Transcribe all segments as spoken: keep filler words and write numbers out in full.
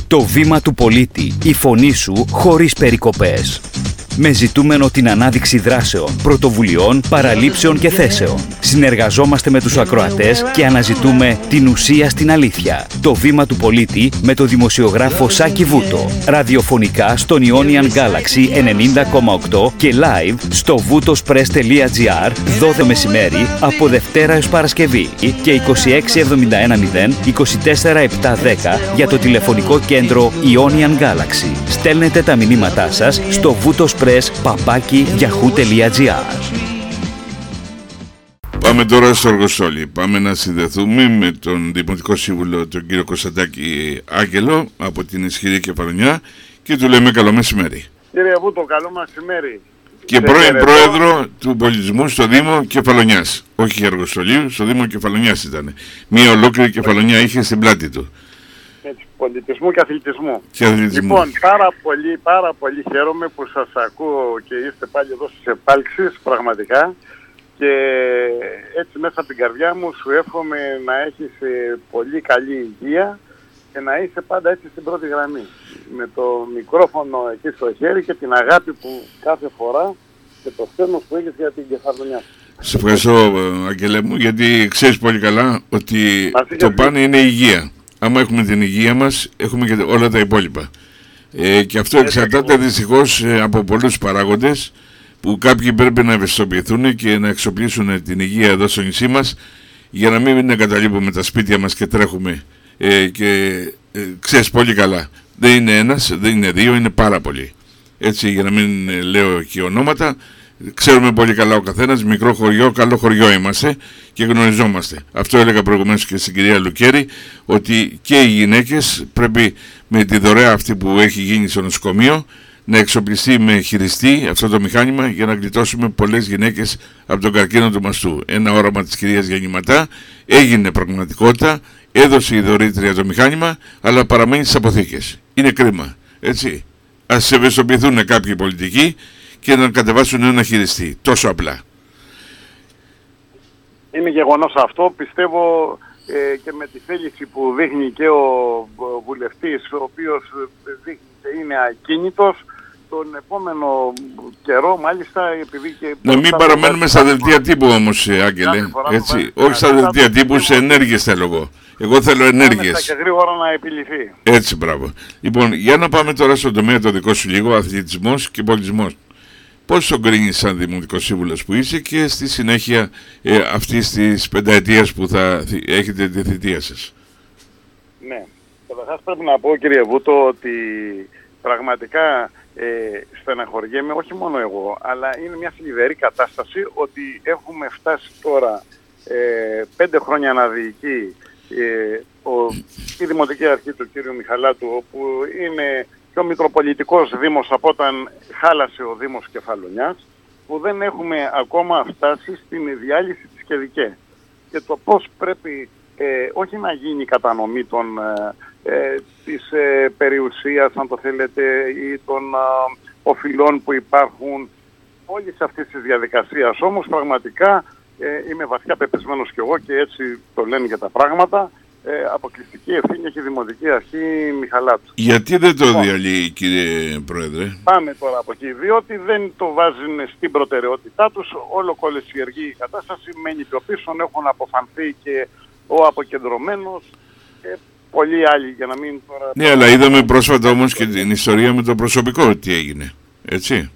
Το βήμα του πολίτη, η φωνή σου χωρίς περικοπές. Με ζητούμενο την ανάδειξη δράσεων, πρωτοβουλειών, παραλήψεων και θέσεων. Συνεργαζόμαστε με τους ακροατές και αναζητούμε την ουσία στην αλήθεια. Το βήμα του πολίτη με το δημοσιογράφο Σάκη Βούτο. Ραδιοφωνικά στον Ionian Galaxy ενενήντα κόμμα οκτώ και live στο βουτοσπρες τελεία τζι άρ δώδεκα μεσημέρι από Δευτέρα έως Παρασκευή και είκοσι έξι εβδομήντα ένα μηδέν είκοσι τέσσερα επτακόσια δέκα για το τηλεφωνικό κέντρο Ionian Galaxy. Στέλνετε τα μηνύματά σας στο βουτοσπρες παπάκι yahoo τελεία τζι άρ. Πάμε τώρα στο Αργοστόλι. Πάμε να συνδεθούμε με τον Δημοτικό Σύμβουλο, τον κύριο Κωνσταντάκη Άγγελο, από την Ισχυρή Κεφαλονιά, και του λέμε καλό μεσημέρι. Κύριε Βούτο, καλό μεσημέρι. Και πρώην πρόεδρο του πολιτισμού στο Δήμο Κεφαλονιάς. Όχι Αργοστολίου, στο Δήμο Κεφαλονιάς ήταν. Μία ολόκληρη Κεφαλονιά είχε στην πλάτη του. Έτσι, πολιτισμού και αθλητισμού. Και αθλητισμού. Λοιπόν, πάρα πολύ, πάρα πολύ χαίρομαι που σας ακούω και είστε πάλι εδώ στις επάλξεις, πραγματικά. Και έτσι μέσα από την καρδιά μου σου εύχομαι να έχεις πολύ καλή υγεία και να είσαι πάντα έτσι στην πρώτη γραμμή. Με το μικρόφωνο εκεί στο χέρι και την αγάπη που κάθε φορά και το στένος που έχεις για την Κεφαλονιά. Σε ευχαριστώ, Αγγελέ μου, γιατί ξέρεις πολύ καλά ότι το πάνε είναι η υγεία. Άμα έχουμε την υγεία μας, έχουμε και όλα τα υπόλοιπα. Ε, και αυτό εξαρτάται δυστυχώς από πολλούς παράγοντες, που κάποιοι πρέπει να ευαισθητοποιηθούν και να εξοπλίσουν την υγεία εδώ στο νησί μας, για να μην εγκαταλείπουμε τα σπίτια μας και τρέχουμε. Ε, και ε, ξέρεις πολύ καλά, δεν είναι ένας, δεν είναι δύο, είναι πάρα πολλοί. Έτσι, για να μην ε, λέω και ονόματα, ξέρουμε πολύ καλά ο καθένας, μικρό χωριό, καλό χωριό είμαστε και γνωριζόμαστε. Αυτό έλεγα προηγουμένως και στην κυρία Λουκέρη, ότι και οι γυναίκες πρέπει με τη δωρεά αυτή που έχει γίνει στο νοσοκομείο να εξοπλιστεί με χειριστή αυτό το μηχάνημα, για να γλιτώσουμε πολλές γυναίκες από τον καρκίνο του μαστού. Ένα όραμα της κυρίας Γεννηματά έγινε πραγματικότητα, έδωσε η δωρήτρια το μηχάνημα, αλλά παραμένει στις αποθήκες. Είναι κρίμα, έτσι. Ας ευαισθητοποιηθούν κάποιοι πολιτικοί και να κατεβάσουν ένα χειριστή. Τόσο απλά. Είναι γεγονός αυτό. Πιστεύω ε, και με τη θέληση που δείχνει και ο βουλευτής, ο οποίος δείχνει και είναι ακίνητος, τον επόμενο καιρό, μάλιστα, επειδή και... Να μην παραμένουμε στα δελτία τύπου όμως, Άγγελε, έτσι. Όχι στα δελτία τύπου, σε ενέργειες θέλω εγώ. Εγώ θέλω ενέργειες. Και γρήγορα να επιληθεί. Έτσι, μπράβο. Λοιπόν, για να πάμε τώρα στον τομέα το δικό σου λίγο, αθλητισμός και πολιτισμός. Πώς τον κρίνεις σαν Δημοτικός Σύμβουλος που είσαι και στη συνέχεια ε, αυτής της πενταετίας που θα έχετε τη θητεία σας? Ναι. Καταρχάς πρέπει να πω, κύριε Βούτο, ότι πραγματικά ε, στεναχωριέμαι, όχι μόνο εγώ, αλλά είναι μια θλιβερή κατάσταση ότι έχουμε φτάσει τώρα ε, πέντε χρόνια να διοικεί ε, ο, η Δημοτική Αρχή του κύριου Μιχαλάτου, όπου είναι πιο μικροπολιτικός δήμος από όταν χάλασε ο Δήμος Κεφαλονιάς, που δεν έχουμε ακόμα φτάσει στην διάλυση της ΚΕΔΙΚΕ. Και το πώς πρέπει ε, όχι να γίνει κατανομή των, ε, ε, της ε, περιουσίας, αν το θέλετε, ή των ε, οφειλών που υπάρχουν, όλης αυτής της διαδικασίας. Όμως πραγματικά ε, είμαι βαθιά πεπισμένος κι εγώ και έτσι το λένε για τα πράγματα. Ε, αποκλειστική ευθύνη έχει η Δημοτική Αρχή Μιχαλάτου. Γιατί δεν το διαλύει, κύριε Πρόεδρε? Πάμε τώρα από εκεί, διότι δεν το βάζουν στην προτεραιότητά τους. Όλο κολεσιεργεί η κατάσταση, μένει πιο πίσω, έχουν αποφανθεί και ο αποκεντρωμένος και πολλοί άλλοι, για να μην τώρα... Ναι, αλλά είδαμε πρόσφατα όμως και την ιστορία με το προσωπικό, τι έγινε, έτσι.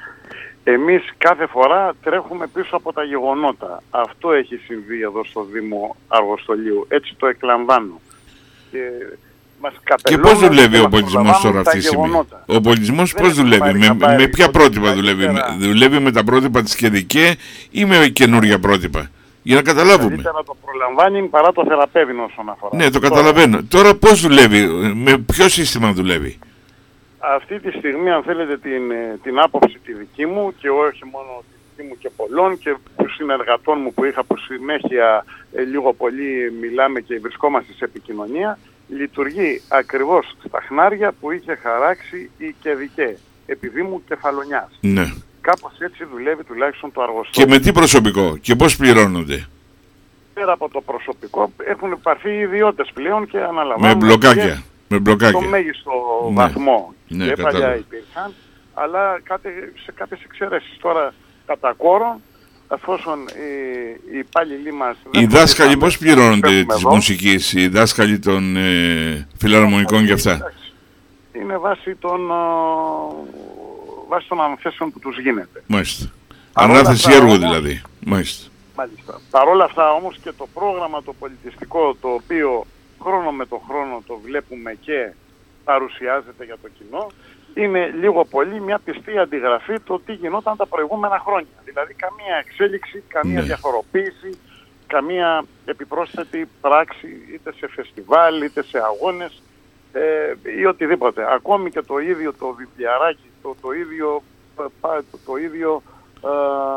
Εμείς κάθε φορά τρέχουμε πίσω από τα γεγονότα. Αυτό έχει συμβεί εδώ στο Δήμο Αργοστολίου. Έτσι το εκλαμβάνω. Και, μας και πώς δουλεύει ο πολιτισμός τώρα αυτή τη στιγμή? Ο πολιτισμός πώς δουλεύει? Με, με ποια πρότυπα δουλεύει? Με, δουλεύει με τα πρότυπα της ΚΕΔΙΚΕ ή με καινούργια πρότυπα? Για να καταλάβουμε. Καλύτερα το προλαμβάνει παρά το θεραπεύει όσον αφορά. Ναι, το καταλαβαίνω. Τώρα πώς δουλεύει? Με ποιο σύστημα δουλεύει? Αυτή τη στιγμή, αν θέλετε την, την άποψη τη δική μου και όχι μόνο τη δική μου και πολλών και του συνεργατών μου που είχα, που συνέχεια ε, λίγο πολύ μιλάμε και βρισκόμαστε σε επικοινωνία, λειτουργεί ακριβώς στα χνάρια που είχε χαράξει η ΚΕΔΙΚΕ, Επιδήμου Κεφαλονιάς. Ναι. Κάπως έτσι δουλεύει τουλάχιστον το Αργοστόλιο. Και με τι προσωπικό και πώς πληρώνονται? Πέρα από το προσωπικό έχουν υπαρθεί ιδιώτες πλέον και αναλαμβάνουν... Με μπλοκάκια. Με μπλοκάκια. Στο μέγιστο ναι. βαθμό. Ναι, και παλιά υπήρχαν, αλλά κάτι, σε κάποιες εξαιρέσεις. Τώρα, κατά κόρο, εφόσον οι, οι υπάλληλοι μας... Οι δάσκαλοι πώς πληρώνονται της μουσικής, οι δάσκαλοι των ε, φιλαρμονικών και αυτά? Είναι βάσει των, βάσει των αναθέσεων που τους γίνεται. Μάλιστα. Ανάθεση έργου όμως, δηλαδή. Μάλιστα. Μάλιστα. Παρ' όλα αυτά όμως και το πρόγραμμα το πολιτιστικό, το οποίο χρόνο με το χρόνο το βλέπουμε και παρουσιάζεται για το κοινό, είναι λίγο πολύ μια πιστή αντιγραφή το τι γινόταν τα προηγούμενα χρόνια. Δηλαδή καμία εξέλιξη, καμία ναι. διαφοροποίηση, καμία επιπρόσθετη πράξη είτε σε φεστιβάλ είτε σε αγώνες ε, ή οτιδήποτε. Ακόμη και το ίδιο το βιβλιαράκι, το, το ίδιο, το, το ίδιο ε,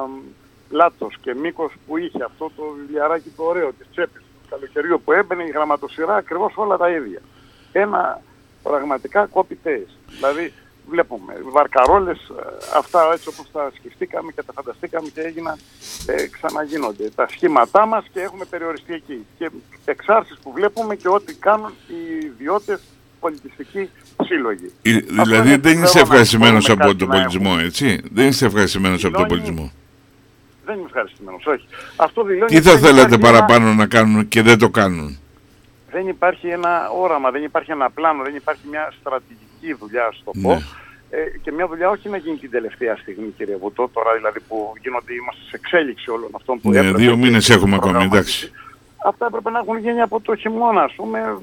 πλάτος και μήκος που είχε αυτό το βιβλιαράκι το ωραίο της τσέπης του καλοκαιριού που έμπαινε, η γραμματοσυρά, ακριβώς όλα τα ίδια. Ένα πραγματικά copy-paste. Δηλαδή βλέπουμε βαρκαρόλες, αυτά έτσι όπως τα σκεφτήκαμε και τα φανταστήκαμε και έγιναν, ε, ξαναγίνονται. Τα σχήματά μας και έχουμε περιοριστεί εκεί. Και εξάρσεις που βλέπουμε και ό,τι κάνουν οι ιδιώτες πολιτιστικοί σύλλογοι. Ε, δηλαδή δεν είσαι ευχαριστημένος από τον πολιτισμό, έτσι. Δεν είσαι ευχαριστημένος από τον πολιτισμό. Δεν είμαι ευχαριστημένος, όχι. Αυτό δηλώνει. Τι θα θέλατε παραπάνω ένα... να κάνουν και δεν το κάνουν? Δεν υπάρχει ένα όραμα, δεν υπάρχει ένα πλάνο, δεν υπάρχει μια στρατηγική δουλειά, ας το πω. Ναι. Ε, και μια δουλειά όχι να γίνει την τελευταία στιγμή, κύριε Βουτό, τώρα δηλαδή που γίνονται, είμαστε σε εξέλιξη όλων αυτών που ναι, έπρεπε. Δύο μήνες έχουμε ακόμη, εντάξει. Αυτά έπρεπε να έχουν γίνει από το χειμώνα, ας πούμε,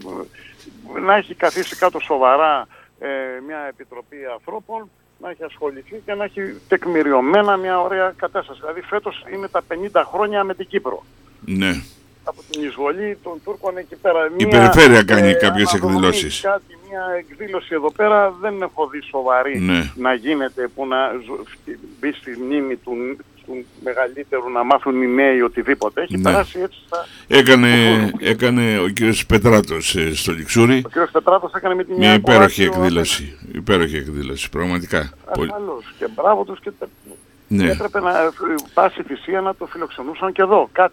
να έχει καθίσει κάτω σοβαρά ε, μια επιτροπή ανθρώπων, να έχει ασχοληθεί και να έχει τεκμηριωμένα μια ωραία κατάσταση. Δηλαδή φέτος είναι τα πενήντα χρόνια με την Κύπρο. Ναι. Από την εισβολή των Τούρκων εκεί πέρα. Η μια, περιφέρεια κάνει ε, κάποιες εκδηλώσεις. Κάτι, μια εκδήλωση εδώ πέρα δεν έχω δει σοβαρή ναι. να γίνεται που να μπει στη μνήμη του, του μεγαλύτερου, να μάθουν οι νέοι οτιδήποτε. Έχει ναι. περάσει έτσι στα... Έκανε, έκανε ο κύριος Πετράτος ε, στο Λιξούρι. Ο κύριος Πετράτος έκανε με την μια υπέροχη εκδήλωση. Όταν... Υπέροχη εκδήλωση, πραγματικά. Ασφαλώς. Και μπράβο τους και ναι. έπρεπε να πάσει θυσία να το φιλοξενούσαν και εδώ κάτι.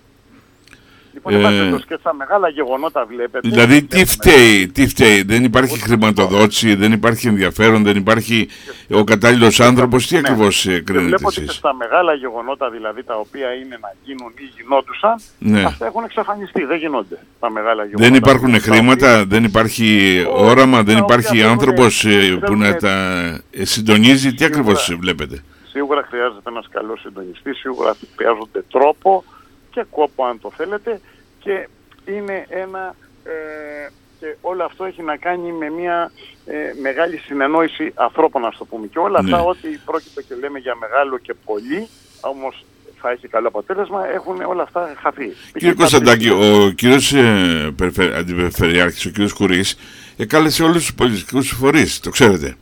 Λοιπόν, ε, και στα μεγάλα γεγονότα βλέπετε. Δηλαδή τι φταίει, τι φταίει, δεν υπάρχει χρηματοδότηση, δεν υπάρχει ενδιαφέρον, δεν υπάρχει ο κατάλληλος άνθρωπος, τι ναι. ακριβώς κρίνετε εσείς? Βλέπω ότι και στα μεγάλα γεγονότα δηλαδή τα οποία είναι να γίνουν ή γινόντουσαν, ναι. αυτά έχουν εξαφανιστεί, δεν γίνονται τα μεγάλα γεγονότα. Δεν υπάρχουν χρήματα, οποία... δεν υπάρχει όραμα, δεν υπάρχει άνθρωπος έχουν... που να τα συντονίζει, τι ακριβώς βλέπετε? Σίγουρα χρειάζεται ένας καλός συντονιστής, σίγουρα χρειάζονται τρόπο και κόπο αν το θέλετε και είναι ένα ε, και όλο αυτό έχει να κάνει με μια ε, μεγάλη συνεννόηση ανθρώπων, να το πούμε, και όλα αυτά ναι. ό,τι πρόκειται και λέμε για μεγάλο και πολύ όμως θα έχει καλό αποτέλεσμα, έχουν όλα αυτά χαθεί. Κύριε Κωνσταντάκη, ο κύριος ε, Αντιπεριφερειάρχης, ο κύριος Κουρής εκάλεσε όλους τους πολιτικούς φορείς, το ξέρετε.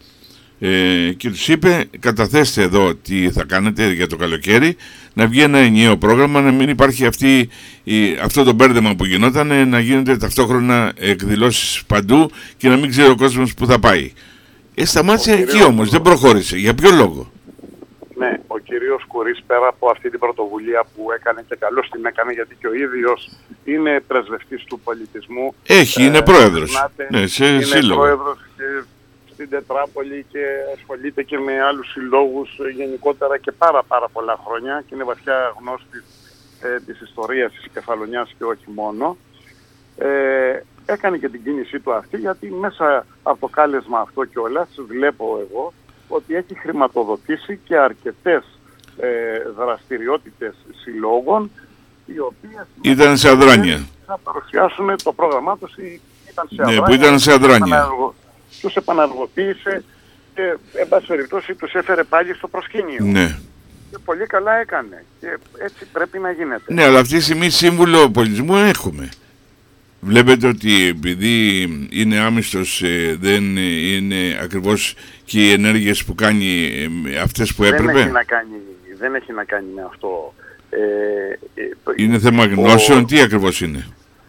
Ε, και τους είπε καταθέστε εδώ τι θα κάνετε για το καλοκαίρι, να βγει ένα ενιαίο πρόγραμμα, να μην υπάρχει αυτή, η, αυτό το μπέρδεμα που γινόταν, να γίνονται ταυτόχρονα εκδηλώσεις παντού και να μην ξέρει ο κόσμος που θα πάει. Ε, σταμάτησε εκεί κύριος... όμως, δεν προχώρησε. Για ποιο λόγο? Ναι, ο κύριος Κουρής πέρα από αυτή την πρωτοβουλία που έκανε και καλώς την έκανε, γιατί και ο ίδιος είναι πρεσβευτής του πολιτισμού. Έχει, είναι ε, πρόεδρος. Γνάτε, ναι, σε είναι σύλλογο. πρόεδρος και στην Τετράπολη και ασχολείται και με άλλους συλλόγους γενικότερα και πάρα πάρα πολλά χρόνια και είναι βαθιά γνώστης ε, της ιστορίας της Κεφαλονιάς και όχι μόνο. Ε, έκανε και την κίνησή του αυτή γιατί μέσα από το κάλεσμα αυτό κιόλας βλέπω εγώ ότι έχει χρηματοδοτήσει και αρκετές ε, δραστηριότητες συλλόγων οι οποίες ήταν σε αδράνεια. Θα παρουσιάσουν το πρόγραμμά τους ή ήταν σε ναι, αδράνεια. Που ήταν σε αδράνεια. Τους επαναργοποίησε και εν πάση περιπτώσει τους έφερε πάλι στο προσκήνιο. Ναι. Και πολύ καλά έκανε. Και έτσι πρέπει να γίνεται. Ναι, αλλά αυτή τη στιγμή σύμβουλο πολιτισμού έχουμε. Βλέπετε ότι επειδή είναι άμυστος ε, δεν είναι ακριβώς και οι ενέργειες που κάνει ε, αυτές που έπρεπε. Δεν έχει να κάνει, δεν έχει να κάνει με αυτό. Ε, ε, είναι θέμα γνώσεων, ο... τι ακριβώς είναι?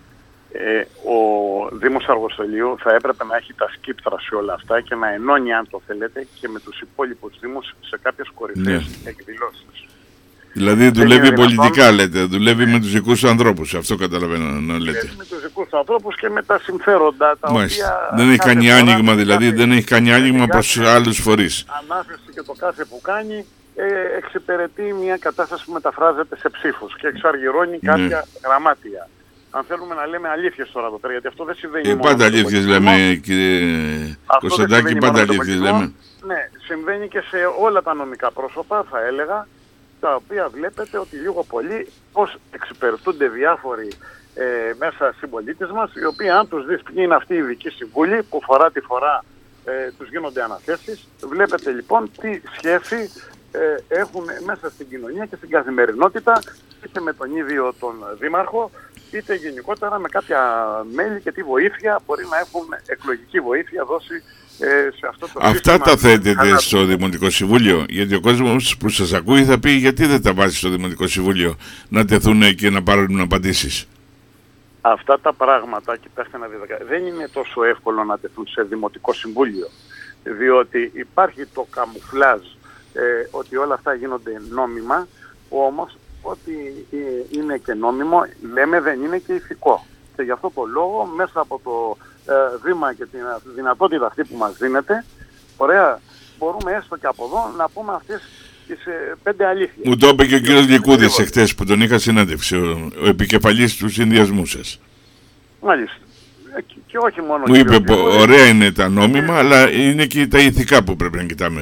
Ε, ο Δήμος Αργοστολίου θα έπρεπε να έχει τα σκύπτρα σε όλα αυτά και να ενώνει, αν το θέλετε, και με τους υπόλοιπους δήμους σε κάποιες κορυφαίες ναι. εκδηλώσεις. Δηλαδή δουλεύει πολιτικά, λέτε, δουλεύει με τους δικούς του ανθρώπους, αυτό καταλαβαίνω να λέτε. Δουλεύει με τους δικούς του ανθρώπους και με τα συμφέροντα τα Μάλιστα. οποία... Δεν έχει κάνει άνοιγμα, δηλαδή κάθε, δεν έχει κάνει άνοιγμα προς άλλους φορείς. Ανάθεση και το κάθε που κάνει ε, εξυπηρετεί μια κατάσταση που μεταφράζεται σε ψήφους και εξαργυρώνει κάποια ναι. γραμμάτια. Αν θέλουμε να λέμε αλήθειες τώρα εδώ πέρα, γιατί αυτό δεν συμβαίνει ε, μόνο πάντα αλήθειες λέμε, κύριε Κωνσταντάκη, πάντα αλήθειες λέμε. Ναι, συμβαίνει και σε όλα τα νομικά πρόσωπα, θα έλεγα, τα οποία βλέπετε ότι λίγο πολύ πώς εξυπηρετούνται διάφοροι ε, μέσα συμπολίτες μας, οι οποίοι αν τους δεις ποιοι είναι αυτοί οι ειδικοί συμβούλοι που φορά τη φορά ε, τους γίνονται αναθέσεις, βλέπετε λοιπόν τι σχέση ε, έχουν μέσα στην κοινωνία και στην καθημερινότητα, είτε με τον ίδιο τον δήμαρχο, είτε γενικότερα με κάποια μέλη και τι βοήθεια μπορεί να έχουν εκλογική βοήθεια δώσει ε, σε αυτό το Αυτά σύστημα. Τα θέτετε στο Δημοτικό Συμβούλιο, γιατί ο κόσμος που σας ακούει θα πει γιατί δεν τα βάζει στο Δημοτικό Συμβούλιο να τεθούν και να πάρουν απαντήσεις. Αυτά τα πράγματα, κοιτάξτε να δείτε, δεν είναι τόσο εύκολο να τεθούν σε Δημοτικό Συμβούλιο, διότι υπάρχει το καμουφλάζ ε, ότι όλα αυτά γίνονται νόμιμα, όμως ότι είναι και νόμιμο, λέμε δεν είναι και ηθικό. Και γι' αυτό το λόγο μέσα από το ε, βήμα και την δυνατότητα αυτή που μας δίνεται, ωραία, μπορούμε έστω και από εδώ να πούμε αυτές τις ε, πέντε αλήθειες. Μου το είπε και ο κύριος Λυκούδης εχθές που τον είχα συνάντηξει, ο, ο επικεφαλής του συνδυασμού σας. Μάλιστα. Και, και όχι μόνο... Μου είπε, πω, ωραία είναι τα νόμιμα, ε, αλλά είναι και τα ηθικά που πρέπει να κοιτάμε.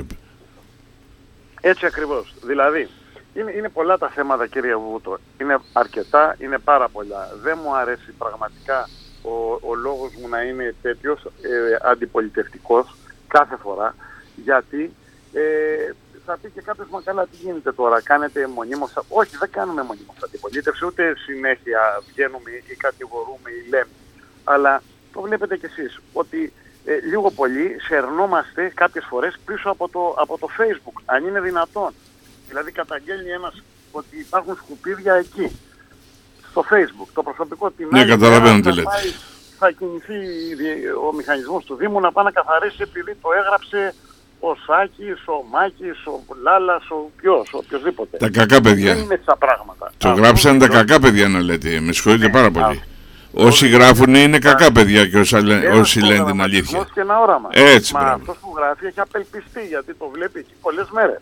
Έτσι ακριβώς. Δηλαδή, Είναι, είναι πολλά τα θέματα, κύριε Βούτο. Είναι αρκετά, είναι πάρα πολλά. Δεν μου αρέσει πραγματικά ο, ο λόγος μου να είναι τέτοιος ε, αντιπολιτευτικός κάθε φορά, γιατί ε, θα πει και κάποιος, μα καλά, τι γίνεται τώρα, κάνετε μονίμως... Όχι, δεν κάνουμε μονίμως αντιπολίτευση, ούτε συνέχεια βγαίνουμε ή κατηγορούμε ή λέμε. Αλλά το βλέπετε κι εσείς, ότι ε, λίγο πολύ σερνόμαστε κάποιες φορές πίσω από το, από το Facebook, αν είναι δυνατόν. Δηλαδή καταγγέλνει ένας ότι υπάρχουν σκουπίδια εκεί, στο Facebook, το προσωπικό την ναι, άλλη καταλαβαίνω τι λέτε. Θα κινηθεί ο μηχανισμός του Δήμου να πάει να καθαρίσει επειδή το έγραψε ο Σάκης, ο Μάκης, ο Λάλας, ο ποιος, ο οποιοσδήποτε. Τα κακά παιδιά. Δεν είναι έτσι τα πράγματα. Το αυτό γράψαν τα κακά παιδιά να λέτε, με συγχωρείτε ναι, πάρα πολύ. Α, όσοι γράφουν είναι κακά παιδιά και όσοι, όσοι λένε την αλήθεια. Και ένα όραμα. Έτσι, μα αυτός που γράφει έχει απελπιστεί γιατί το βλέπει εκεί πολλές μέρες.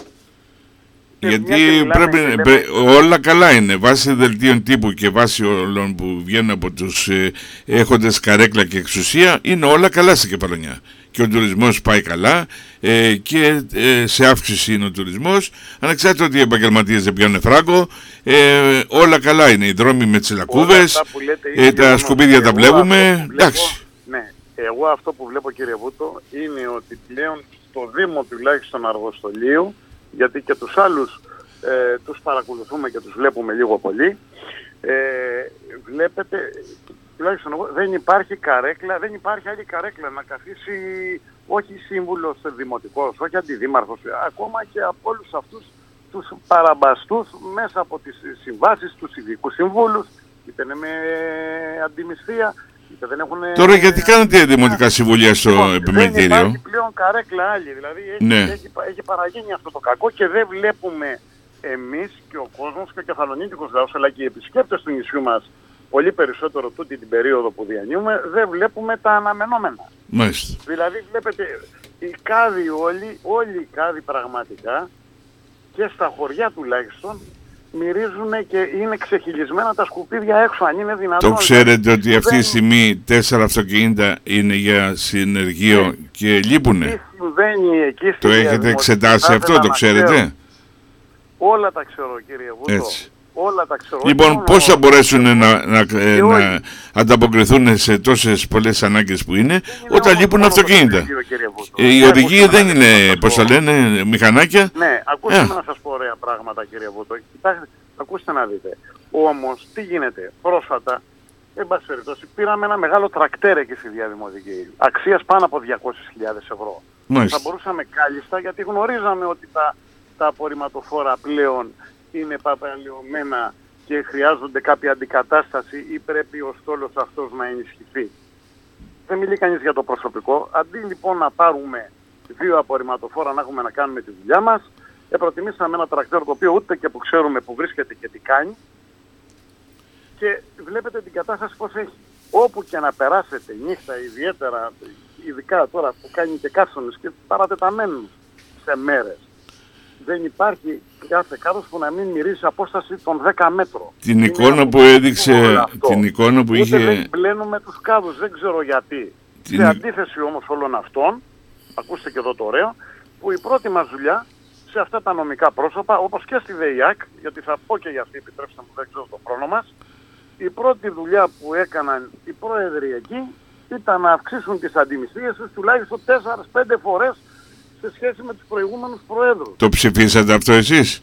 Γιατί πρέπει, λέμε... πρέ, όλα καλά είναι, βάσει δελτίων τύπου και βάσει όλων που βγαίνουν από τους ε, έχοντες καρέκλα και εξουσία, είναι όλα καλά στην Κεφαλονιά. Και ο τουρισμός πάει καλά ε, και ε, σε αύξηση είναι ο τουρισμός, ανεξάρτητα ότι οι επαγγελματίες δεν πιάνουν φράγκο, ε, όλα καλά είναι, οι δρόμοι με τις λακκούβες, ε, τα σκουπίδια τα βλέπουμε, εντάξει. Ναι, εγώ αυτό που βλέπω, κύριε Βούτο, είναι ότι πλέον στο Δήμο τουλάχιστον Αργοστολίου, γιατί και τους άλλους ε, τους παρακολουθούμε και τους βλέπουμε λίγο πολύ, ε, βλέπετε, τουλάχιστον εγώ, δεν υπάρχει καρέκλα, δεν υπάρχει άλλη καρέκλα να καθίσει όχι σύμβουλος δημοτικός, όχι αντιδήμαρχος, ακόμα και από όλους αυτούς τους παραμπαστούς μέσα από τις συμβάσεις, τους ειδικούς συμβούλους, είτε είναι με αντιμισθία, είτε δεν έχουν... Τώρα γιατί κάνετε δημοτικά συμβουλία στο λοιπόν, επιμελητήριο? Δεν υπάρχει πλέον καρέκλα άλλη, δηλαδή έχει, ναι. έχει, έχει παραγίνει αυτό το κακό και δεν βλέπουμε εμείς και ο κόσμος και ο κεφαλονίτικος λαός, αλλά και οι επισκέπτες του νησιού μας, πολύ περισσότερο τούτη την περίοδο που διανύουμε, δεν βλέπουμε τα αναμενόμενα. Μάλιστα. Δηλαδή βλέπετε, οι κάδοι όλοι, όλοι οι κάδοι πραγματικά, και στα χωριά τουλάχιστον, μυρίζουν και είναι ξεχυλισμένα τα σκουπίδια έξω, αν είναι δυνατόν. Το ξέρετε ότι αυτή τη στιγμή τέσσερα αυτοκίνητα είναι για συνεργείο ε, και λείπουνε. Τι συμβαίνει εκεί? Το έχετε εξετάσει αυτό, το ξέρετε? Ξέρω. Όλα τα ξέρω, κύριε Βούτο. Έτσι. Όλα τα ξέρω. Λοιπόν, πώς θα μπορέσουν να, να, να, να ανταποκριθούν σε τόσες πολλές ανάγκες που είναι, είναι όταν λείπουν αυτοκίνητα. Ε, οι οδηγοί δεν είναι, πώς θα λένε, μηχανάκια. Ναι, ακούστε να σας πω ωραία πράγματα, κύριε Βούτο. Κοιτάξτε, ακούστε να δείτε. Όμως, τι γίνεται, πρόσφατα, εν πάση περιπτώσει, πήραμε ένα μεγάλο τρακτέρ εκεί στη Διαδημοτική, αξίας πάνω από διακόσιες χιλιάδες ευρώ. Μάλιστα. Θα μπορούσαμε κάλλιστα, γιατί γνωρίζαμε ότι τα, τα απορριμματοφόρα πλέον είναι παπαλαιωμένα και χρειάζονται κάποια αντικατάσταση ή πρέπει ο στόλος αυτός να ενισχυθεί. Δεν μιλεί κανείς για το προσωπικό. Αντί λοιπόν να πάρουμε δύο απορριμματοφόρα να έχουμε να κάνουμε τη δουλειά μας, ε, προτιμήσαμε ένα τρακτέρ το οποίο ούτε και που ξέρουμε που βρίσκεται και τι κάνει. Και βλέπετε την κατάσταση πώς έχει. Όπου και να περάσετε νύχτα, ιδιαίτερα, ειδικά τώρα που κάνει και καύσονες και παρατεταμένους σε μέρες, δεν υπάρχει κάθε κάδος που να μην μυρίζει απόσταση των δέκα μέτρων. Την είναι εικόνα που έδειξε, την εικόνα που είχε... δεν μπλένουμε τους κάδους, δεν ξέρω γιατί. Την... Σε αντίθεση όμως όλων αυτών, ακούστε και εδώ το ωραίο, που η πρώτη μας δουλειά σε αυτά τα νομικά πρόσωπα, όπως και στη ΔΕΙΑΚ, γιατί θα πω και για αυτή, επιτρέψτε μου, δεν ξέρω το χρόνο μας, η πρώτη δουλειά που έκαναν οι πρόεδροι εκεί ήταν να αυξήσουν τις αντιμισθίες τους τουλάχιστον τέσσερα πέντε φορές σε σχέση με τους προηγούμενους προέδρους. Το ψηφίσατε αυτό εσείς?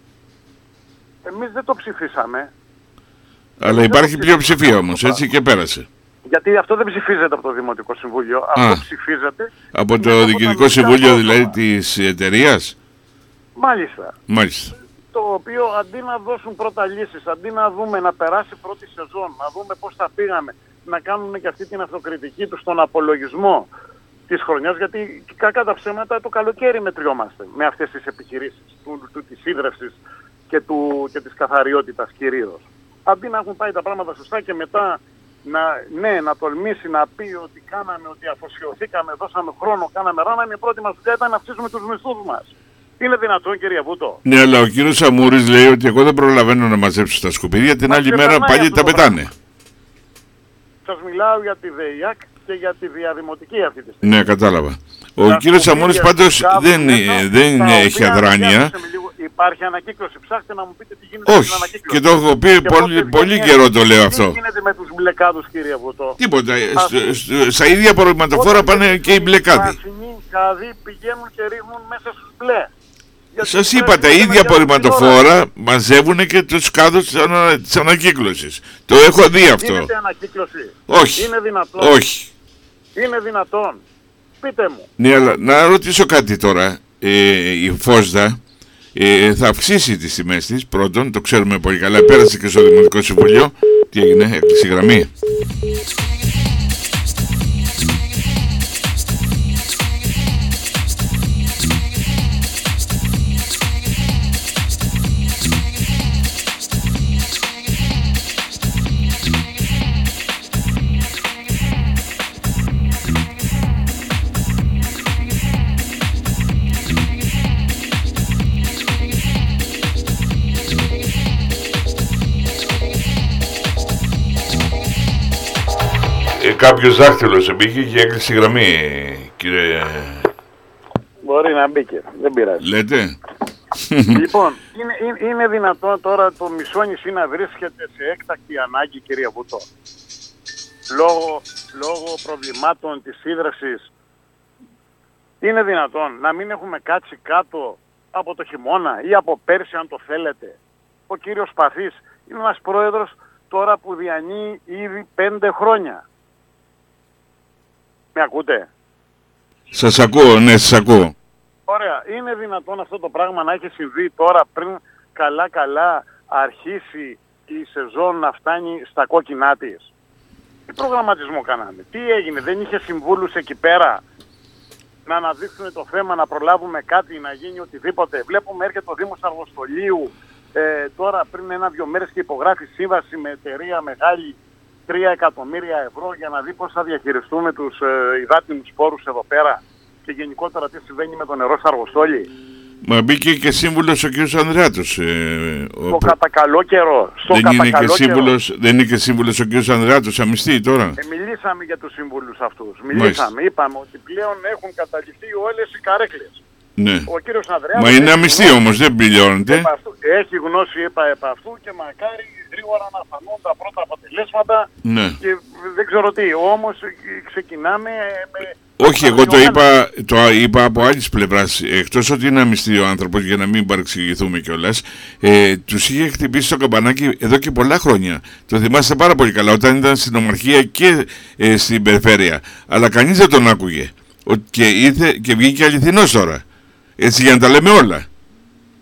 Εμείς δεν το ψηφίσαμε. Αλλά Εμείς υπάρχει πλειοψηφία όμως, έτσι, και πέρασε. Γιατί αυτό δεν ψηφίζεται από το Δημοτικό Συμβούλιο, Α, αυτό ψηφίζεται... Από το Διοικητικό Συμβούλιο δηλαδή της εταιρείας? Μάλιστα. Μάλιστα. Το οποίο αντί να δώσουν πρώτα λύσεις, αντί να δούμε να περάσει πρώτη σεζόν, να δούμε πώς θα πήγαμε, να κάνουν και αυτή την αυτοκριτική τους στον απολογισμό της χρονιάς, γιατί κακά τα ψέματα το καλοκαίρι μετριόμαστε με αυτές τις επιχειρήσεις του, του, της ίδρευσης και, του, και της καθαριότητας κυρίως. Αντί να έχουν πάει τα πράγματα σωστά και μετά να, ναι, να τολμήσει να πει ότι κάναμε, ότι αφοσιωθήκαμε, δώσαμε χρόνο, κάναμε ράνα, η πρώτη μας δουλειά ήταν να αυξήσουμε τους μισθούς μας. Είναι δυνατόν, κύριε Βούτο? Ναι, αλλά ο κύριος Σαμούρης λέει ότι εγώ δεν προλαβαίνω να μαζέψω τα σκουπίδια, την Μα άλλη μέρα πάλι τα πετάνε. Σας μιλάω για τη ΔΕΙΑΚ και για τη διαδημοτική αυτή τη στιγμή. Ναι, κατάλαβα. Ο τα κύριος Σαμούρης πάντως δεν, δεν έχει αδράνεια. Υπάρχει ανακύκλωση. Ψάχτε να μου πείτε τι γίνεται. Όχι, με την ανακύκλωση. Και το έχω πει πολύ, πολύ καιρό το λέω αυτό. Τι γίνεται με τους μπλεκάδους, κύριε Βούτο? Τίποτα. Στα ίδια απορριμματοφόρα πάνε και οι μπλεκάδοι. Οι κάδοι πηγαίνουν και ρίχνουν μέσα στους μπλε. Σας είπα, τα ίδια απορριμματοφόρα μαζεύουν και τους κάδους της ανακύκλωσης. Το έχω δει αυτό. Γίνεται ανακύκλωση? Όχι. Είναι δυνατόν? Όχι. Είναι δυνατόν? Πείτε μου. Ναι, αλλά να ρωτήσω κάτι τώρα. Ε, η Φόσδα ε, θα αυξήσει τις τιμές της. Πρώτον, το ξέρουμε πολύ καλά. Πέρασε και στο Δημοτικό Συμβούλιο. Τι έγινε, έκλεισε η γραμμή? Κάποιος δάχτυλος εμπήκε και έκλεισε η γραμμή, κύριε. Μπορεί να μπήκε, δεν πειράζει. Λέτε. Λοιπόν, είναι, είναι, είναι δυνατόν τώρα το μισό νησί να βρίσκεται σε έκτακτη ανάγκη, κύριε Βούτο? Λόγω, λόγω προβλημάτων της ίδρευσης. Είναι δυνατόν να μην έχουμε κάτσει κάτω από το χειμώνα ή από πέρσι, αν το θέλετε? Ο κύριος Παθής είναι ένας πρόεδρος τώρα που διανύει ήδη πέντε χρόνια. Με ακούτε? Σας ακούω, ναι, σας ακούω. Ωραία. Είναι δυνατόν αυτό το πράγμα να έχει συμβεί τώρα πριν καλά καλά αρχίσει η σεζόν να φτάνει στα κόκκινά της? Τι προγραμματισμό κάναμε? Τι έγινε? Δεν είχε συμβούλους εκεί πέρα να αναδείξουν το θέμα, να προλάβουμε κάτι, να γίνει οτιδήποτε? Βλέπουμε έρχεται ο Δήμος Αργοστολίου ε, τώρα πριν ένα-δυο μέρες και υπογράφει σύμβαση με εταιρεία μεγάλη τρία εκατομμύρια ευρώ για να δει πώς θα διαχειριστούμε τους ε, υδάτινους σπόρους εδώ πέρα και γενικότερα τι συμβαίνει με το νερό στο Αργοστόλι. Μα μπήκε και σύμβουλος ο κ. Ανδρεάτος. Ε, στο ο... κατά καλό καιρό. Στο δεν, κατά είναι καλό και σύμβουλος, καιρό. Δεν είναι και σύμβουλος ο κ. Ανδρεάτος αμυστή τώρα? Ε, μιλήσαμε για τους σύμβουλους αυτούς. Μιλήσαμε. Μάλιστα. Είπαμε ότι πλέον έχουν καταληφθεί όλες οι καρέκλες. Ναι. Ο κύριος Ανδρεάτος... Μα είναι αμυστή όμως, δεν πληρώνεται. Έχει γνώση είπα επ' αυτού και μακάρι γρήγορα να φανούν τα πρώτα αποτελέσματα. Ναι. Και δεν ξέρω τι, όμως ξεκινάμε με... Όχι, εγώ το είπα, το είπα από άλλης πλευράς. Εκτός ότι είναι αμυστή ο άνθρωπος, για να μην παρεξηγηθούμε κιόλας, ε, τους είχε χτυπήσει το καμπανάκι εδώ και πολλά χρόνια. Το θυμάστε πάρα πολύ καλά, όταν ήταν στην Ομαρχία και ε, στην Περιφέρεια. Αλλά κανείς δεν τον άκουγε. Και, ήρθε, και βγήκε αληθινός τώρα. Έτσι, για να τα λέμε όλα.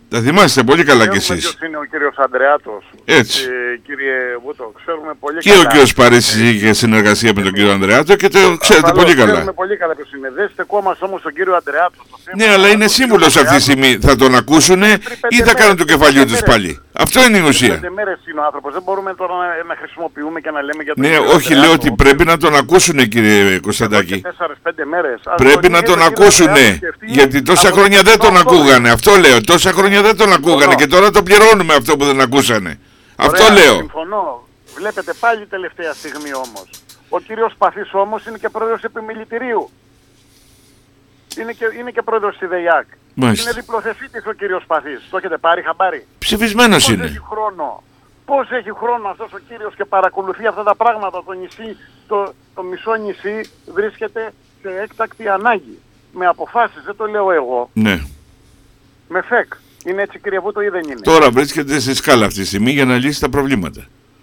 Τα θυμάστε πολύ καλά κι εσείς. Ποιος είναι ο κύριος Ανδρεάτος. Έτσι. Ε, κύριε Βούτο, ξέρουμε πολύ και καλά. Και ο κύριος Παρίσης είχε συνεργασία με τον κύριο Ανδρεάτο και το ξέρετε πολύ καλά. Ξέρουμε πολύ καλά ποιος είναι. Δεν στεκόμαστε όμως τον κύριο Ανδρεάτο. Ναι, αλλά είναι σύμβουλος αυτή τη στιγμή. Θα τον ακούσουνε ή θα κάνουν το κεφαλιού τους πάλι. Αυτό είναι η ουσία. Πέντε μέρες είναι ο άνθρωπος. Δεν μπορούμε τώρα να, να χρησιμοποιούμε και να λέμε για τον ναι, κύριο όχι, Ανδρεάτο, λέω ότι πρέπει να τον ακούσουνε, κύριε Κωνσταντάκη. τέσσερις πέντε μέρες. Πρέπει να τον ακούσουνε. Γιατί τόσα χρόνια δεν τον ακούγανε. Αυτό λέω. Τόσα χρόνια δεν τον ακούγανε και τώρα το πληρώνουμε αυτό που δεν ακούσανε. Αυτό λέω. Συμφωνώ. Βλέπετε πάλι τελευταία στιγμή όμως. Ο κύριος Παθής όμως είναι και πρόεδρος επιμελητηρίου. Είναι και, είναι και πρόεδρος στη ΔΕΙΑΚ. Είναι διπλοθεσίτης ο κύριος Παθής. Το έχετε πάρει χαμπάρι. Ψηφισμένος Πώς είναι. Έχει χρόνο. Πώς έχει χρόνο αυτός ο κύριος και παρακολουθεί αυτά τα πράγματα. Το νησί, το, το μισό νησί βρίσκεται σε έκτακτη ανάγκη. Με αποφάσεις, δεν το λέω εγώ. Ναι. Με φεκ. Είναι έτσι, κύριε Βούτο, ή δεν είναι? Τώρα βρίσκεται σε σκάλα αυτή τη στιγμή για να λύσει τα προβλήματα.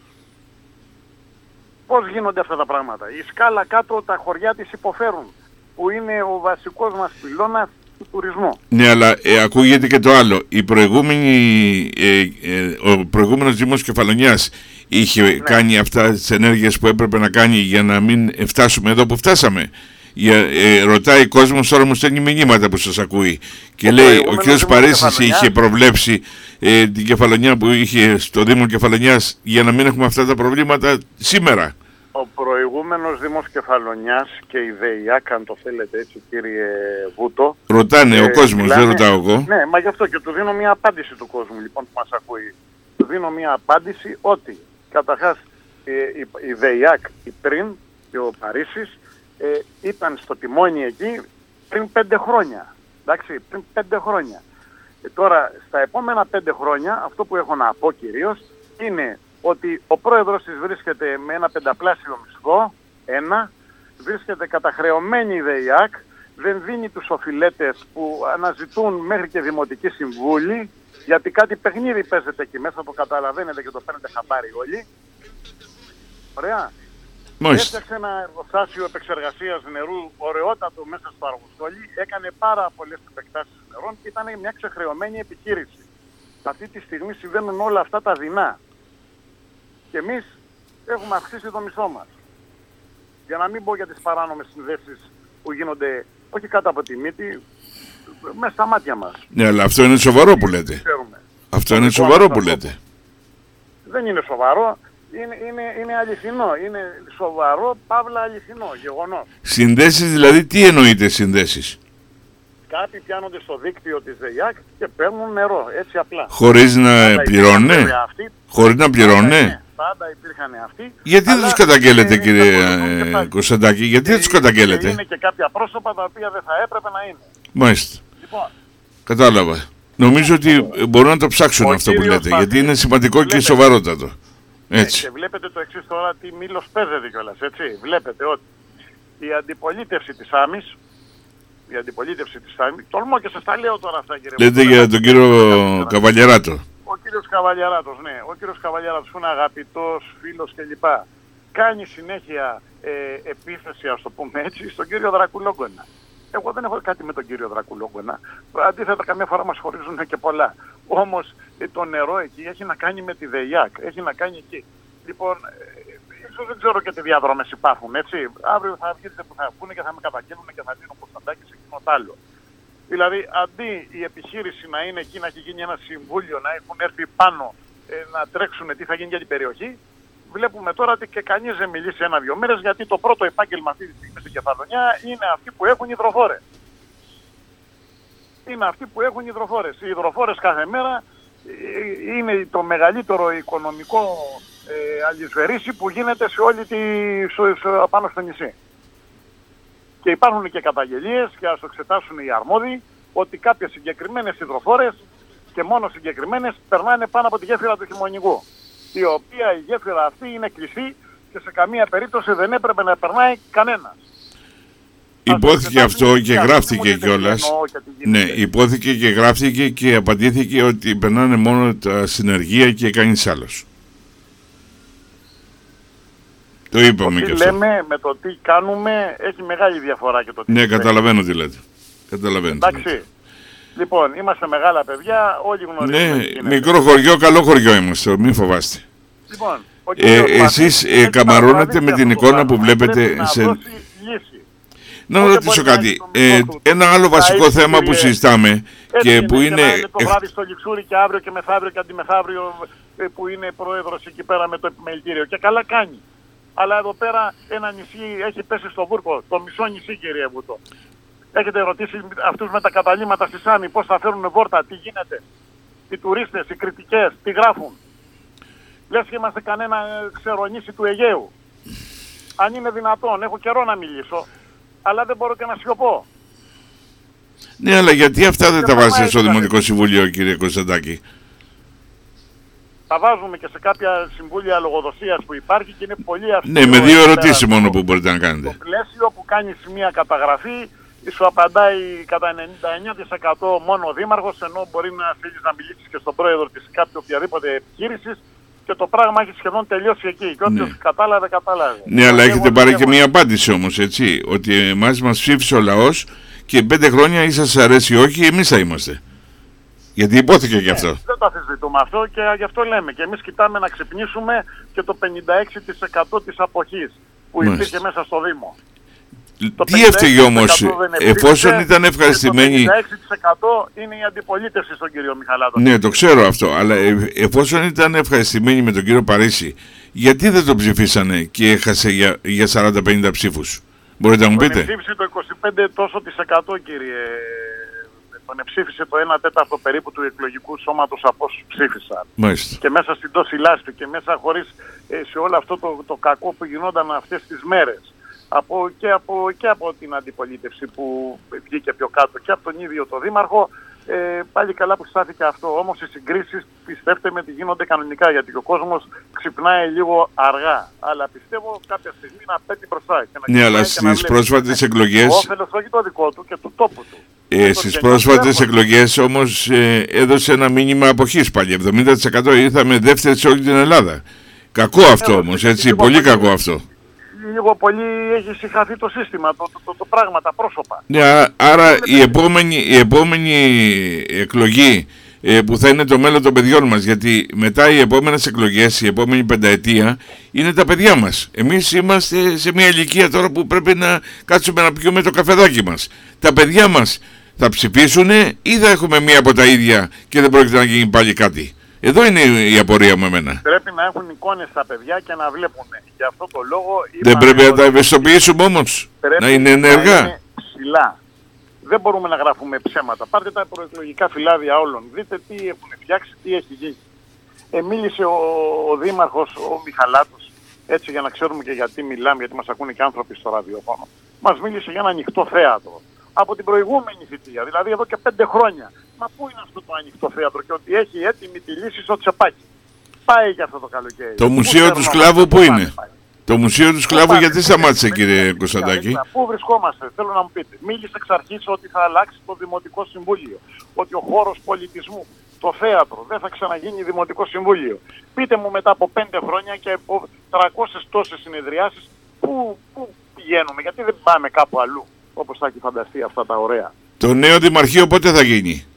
Πώς γίνονται αυτά τα πράγματα? Η σκάλα κάτω, τα χωριά της υποφέρουν, που είναι ο βασικός μας πυλώνας του τουρισμού. Ναι, αλλά ε, ακούγεται και το άλλο. Η προηγούμενη, ε, ε, ο προηγούμενος Δήμος Κεφαλονιάς είχε ναι. κάνει αυτά τις ενέργειες που έπρεπε να κάνει για να μην φτάσουμε εδώ που φτάσαμε. Για, ε, ρωτάει κόσμος, τώρα μου στέλνει μηνύματα που σας ακούει και ο λέει ο κ. Παρίσης είχε προβλέψει ε, την Κεφαλονιά που είχε στο Δήμο Κεφαλονιάς για να μην έχουμε αυτά τα προβλήματα σήμερα. Ο προηγούμενος Δήμος Κεφαλονιάς και η ΔΕΙΑΚ, αν το θέλετε έτσι, κύριε Βούτο. Ρωτάνε ε, ο κόσμος, μιλάνε, δεν ρωτάω εγώ. Ναι, μα γι' αυτό και του δίνω μια απάντηση του κόσμου λοιπόν που μας ακούει. Του δίνω μια απάντηση ότι καταρχάς ε, η, η ΔΕΙΑΚ, η πριν και ο Παρίσης Ε, ήταν στο τιμόνι εκεί πριν πέντε χρόνια. Εντάξει, πριν πέντε χρόνια. Ε, τώρα, στα επόμενα πέντε χρόνια, αυτό που έχω να πω κυρίως είναι ότι ο πρόεδρος της βρίσκεται με ένα πενταπλάσιο μισθό, ένα, βρίσκεται καταχρεωμένη η ΔΕΙΑΚ, δεν δίνει τους οφειλέτες που αναζητούν μέχρι και δημοτική συμβούλη, γιατί κάτι παιχνίδι παίζεται εκεί μέσα, το καταλαβαίνετε και το παίρνετε χαμπάρι όλοι. Ωραία. Έφτιαξε ένα εργοστάσιο επεξεργασίας νερού ωραιότατο μέσα στο Αργοστόλι, έκανε πάρα πολλές επεκτάσεις νερών και ήταν μια ξεχρεωμένη επιχείρηση. Αυτή τη στιγμή συμβαίνουν όλα αυτά τα δεινά. Και εμείς έχουμε αυξήσει το μισθό μας. Για να μην πω για τις παράνομες συνδέσεις που γίνονται όχι κάτω από τη μύτη, μέσα στα μάτια μας. Ναι, αλλά αυτό είναι σοβαρό που λέτε. Ξέρουμε. Αυτό είναι σοβαρό που λέτε. Δεν είναι σοβαρό. Είναι, είναι, είναι αληθινό, είναι σοβαρό, παύλα αληθινό, γεγονός. Συνδέσεις δηλαδή, τι εννοείτε συνδέσεις? Κάποιοι πιάνονται στο δίκτυο της ΔΕΙΑΚ και παίρνουν νερό, έτσι απλά. Χωρίς να πληρώνε, χωρίς να πληρώνε. Πάντα υπήρχαν αυτοί. Γιατί δεν τους καταγγέλλετε, κύριε ε, Κωνσταντάκη, γιατί δεν τους καταγγέλλετε? Είναι και κάποια πρόσωπα τα οποία δεν θα έπρεπε να είναι. Μάλιστα. Λοιπόν, κατάλαβα. Νομίζω ότι μπορούν να το ψάξουν αυτό που λέτε, γιατί είναι σημαντικό και σοβαρότατο. Έτσι. Και βλέπετε το εξής τώρα, τι μήλος παίζεται κιόλας, έτσι. Βλέπετε ότι η αντιπολίτευση της ΆΜΗΣ, η αντιπολίτευση της ΆΜΗΣ, τολμώ και σας τα λέω τώρα αυτά, κύριε. Λέτε για τον κύριο Καβαλιαράτο. Ο κύριος Καβαλιαράτος, ναι. Ο κύριος Καβαλιαράτος που είναι αγαπητός, φίλος κλπ. Κάνει συνέχεια ε, επίθεση, ας το πούμε έτσι, στον κύριο Δρακουλόγκονα. Εγώ δεν έχω κάτι με τον κύριο Δρακουλόγκονα. Αντίθετα, καμιά φορά μας χωρίζουν και πολλά. Όμως το νερό εκεί έχει να κάνει με τη ΔΕΙΑΚ. Έχει να κάνει εκεί. Λοιπόν, ε, ίσως δεν ξέρω και τι διαδρόμες υπάρχουν, έτσι. Αύριο θα βγείτε που θα βγουν και θα με καταγγέλνουν και θα δίνουν Κωνσταντάκη σε εκείνο τ' άλλο. Δηλαδή, αντί η επιχείρηση να είναι εκεί, να έχει γίνει ένα συμβούλιο, να έχουν έρθει πάνω, ε, να τρέξουν τι θα γίνει για την περιοχή, βλέπουμε τώρα ότι και κανείς δεν μιλήσει ένα-δυο μέρες, γιατί το πρώτο επάγγελμα αυτή τη στιγμή στην Κεφαλονιά είναι αυτοί που έχουν υδροφόρες. Είναι αυτοί που έχουν υδροφόρες. Οι υδροφόρες κάθε μέρα είναι το μεγαλύτερο οικονομικό ε, αλυσβερίσι που γίνεται σε όλη τη, στο, στο, πάνω στο νησί. Και υπάρχουν και καταγγελίες και ας το εξετάσουν οι αρμόδιοι ότι κάποιες συγκεκριμένες υδροφόρες και μόνο συγκεκριμένες περνάνε πάνω από τη γέφυρα του Χειμωνικού, η οποία η γέφυρα αυτή είναι κλειστή και σε καμία περίπτωση δεν έπρεπε να περνάει κανένας. Υπόθηκε αυτό και γράφτηκε κιόλας. Ναι, υπόθηκε και γράφτηκε και απαντήθηκε ότι περνάνε μόνο τα συνεργεία και κανείς άλλος. Το είπαμε και αυτό. Το τι λέμε με το τι κάνουμε έχει μεγάλη διαφορά και το τι Ναι, λέμε. καταλαβαίνω τι λέτε. Καταλαβαίνω. Εντάξει. Λοιπόν, είμαστε μεγάλα παιδιά, όλοι γνωρίζουμε. Ναι, μικρό χωριό, καλό χωριό είμαστε, μην φοβάστε. Λοιπόν, ε, εσείς ε, καμαρώνετε με την εικόνα που βλέπετε σε... Λύση. Να ρωτήσω κάτι. Ε, ένα άλλο βασικό θέμα που συζητάμε και που είναι... είναι το βράδυ στο Λιξούρι και αύριο και μεθαύριο και αντιμεθαύριο που είναι πρόεδρος εκεί πέρα με το επιμελητήριο. Και καλά κάνει. Αλλά εδώ πέρα ένα νησί έχει πέσει στο βούρκο. Το μισό νησί, κύριε Βούτο. Έχετε ρωτήσει αυτούς με τα καταλήμματα στη Σάμι πώς θα φέρουν βόρτα, τι γίνεται. Οι τουρίστες, οι κριτικές, τι γράφουν. Λες και είμαστε κανένα ξερονήσι του Αιγαίου. Αν είναι δυνατόν, έχω καιρό να μιλήσω, αλλά δεν μπορώ και να σιωπώ. Ναι, αλλά γιατί αυτά δεν τα βάζετε στο Δημοτικό Συμβούλιο, κύριε Κωνσταντάκη? Τα βάζουμε και σε κάποια συμβούλια λογοδοσίας που υπάρχει και είναι πολύ αυστηρό. Ναι, με δύο ερωτήσεις μόνο που μπορείτε να κάνετε. Το πλαίσιο που κάνεις μια καταγραφή, σου απαντάει κατά ενενήντα εννέα τοις εκατό μόνο ο Δήμαρχος, ενώ μπορεί να θέλεις να μιλήσεις και στον πρόεδρο της κάποιου οποιαδήποτε επιχείρησης και το πράγμα έχει σχεδόν τελειώσει εκεί. Και όποιος ναι. κατάλαβε, κατάλαβε. Ναι, αλλά έχετε πάρει και μια απάντηση όμως, έτσι, ότι εμάς μας ψήφισε ο λαός και πέντε χρόνια ή σας αρέσει ή όχι, εμείς θα είμαστε. Γιατί υπόθηκε και αυτό. Ναι, δεν το αφισβητούμε αυτό και γι' αυτό λέμε. Και εμείς κοιτάμε να ξυπνήσουμε και το πενήντα έξι τοις εκατό της αποχής που Μάλιστα. υπήρχε μέσα στο Δήμο. Τι έφταιγε όμως, εφόσον ήταν ευχαριστημένοι... Το πενήντα έξι τοις εκατό είναι η αντιπολίτευση στον κύριο Μιχαλάτο. Ναι, το ξέρω αυτό, αλλά εφόσον ήταν ευχαριστημένοι με τον κύριο Παρίσι, γιατί δεν το ψηφίσανε και έχασε για, για σαράντα πενήντα ψήφους? Μπορείτε να μου πείτε? Τον ψήφισε το είκοσι πέντε τόσο της εκατό, κύριε. Τον ψήφισε το ένα τέταρτο περίπου του εκλογικού σώματος από όσους ψήφισαν. Μάλιστα. Και μέσα στην τόση λάσπη και μέσα χωρίς ε, σε όλο αυτό το, το κακό που γινόταν αυτές τις μέρες. Από, και, από, και από την αντιπολίτευση που βγήκε πιο κάτω και από τον ίδιο το Δήμαρχο, ε, πάλι καλά που στάθηκε αυτό. Όμως οι συγκρίσεις, πιστέψτε με, ότι γίνονται κανονικά, γιατί ο κόσμος ξυπνάει λίγο αργά. Αλλά πιστεύω κάποια στιγμή να πέτει μπροστά. Και να ναι, αλλά στις πρόσφατες εκλογές... όφελος όχι το δικό του και του τόπου του. Ε, στις πρόσφατες εκλογές όμως ε, έδωσε ένα μήνυμα αποχής πάλι. εβδομήντα τοις εκατό ήρθαμε δεύτερη σε όλη την Ελλάδα. Κακό αυτό ε, όμως, έτσι, πολύ κακό αυτό. Λίγο πολύ έχει συγχαθεί το σύστημα, το, το, το, το πράγμα, τα πρόσωπα. Ναι, άρα η επόμενη, η επόμενη εκλογή ε, που θα είναι το μέλλον των παιδιών μας, γιατί μετά οι επόμενες εκλογές, η επόμενη πενταετία, είναι τα παιδιά μας. Εμείς είμαστε σε μια ηλικία τώρα που πρέπει να κάτσουμε να πιούμε το καφεδάκι μας. Τα παιδιά μας θα ψηφίσουν ή θα έχουμε μία από τα ίδια και δεν πρόκειται να γίνει πάλι κάτι? Εδώ είναι η απορία μου εμένα. Πρέπει να έχουν εικόνες στα παιδιά και να βλέπουν. Γι' αυτό το λόγο... Δεν πρέπει να τα ευαισθητοποιήσουμε όμως, να είναι ενεργά. Να είναι ψηλά. Δεν μπορούμε να γράφουμε ψέματα. Πάρτε τα προεκλογικά φυλάδια όλων. Δείτε τι έχουν φτιάξει, τι έχει γίνει. Ε, μίλησε ο, ο Δήμαρχος, ο Μιχαλάτος, έτσι για να ξέρουμε και γιατί μιλάμε, γιατί μας ακούνε και άνθρωποι στο ραδιόφωνο. Μας μίλησε για ένα ανοιχτό θέατρο. Από την προηγούμενη θητεία, δηλαδή εδώ και πέντε χρόνια. Μα πού είναι αυτό το ανοιχτό θέατρο και ότι έχει έτοιμη τη λύση στο τσεπάκι? Πάει και αυτό το καλοκαίρι. Το μουσείο του Σκλάβου πού είναι? Το μουσείο του Σκλάβου γιατί σταμάτησε, κύριε Κωνσταντάκη? Πού βρισκόμαστε, θέλω να μου πείτε. Μίλησε εξ αρχής ότι θα αλλάξει το Δημοτικό Συμβούλιο. Ότι ο χώρος πολιτισμού, το θέατρο, δεν θα ξαναγίνει Δημοτικό Συμβούλιο. Πείτε μου μετά από πέντε χρόνια και από τριακόσιες τόσες συνεδριάσεις, πού, πού πηγαίνουμε, γιατί δεν πάμε κάπου αλλού, όπως θα έχει φανταστεί αυτά τα ωραία. Το νέο Δημαρχείο πότε θα γίνει?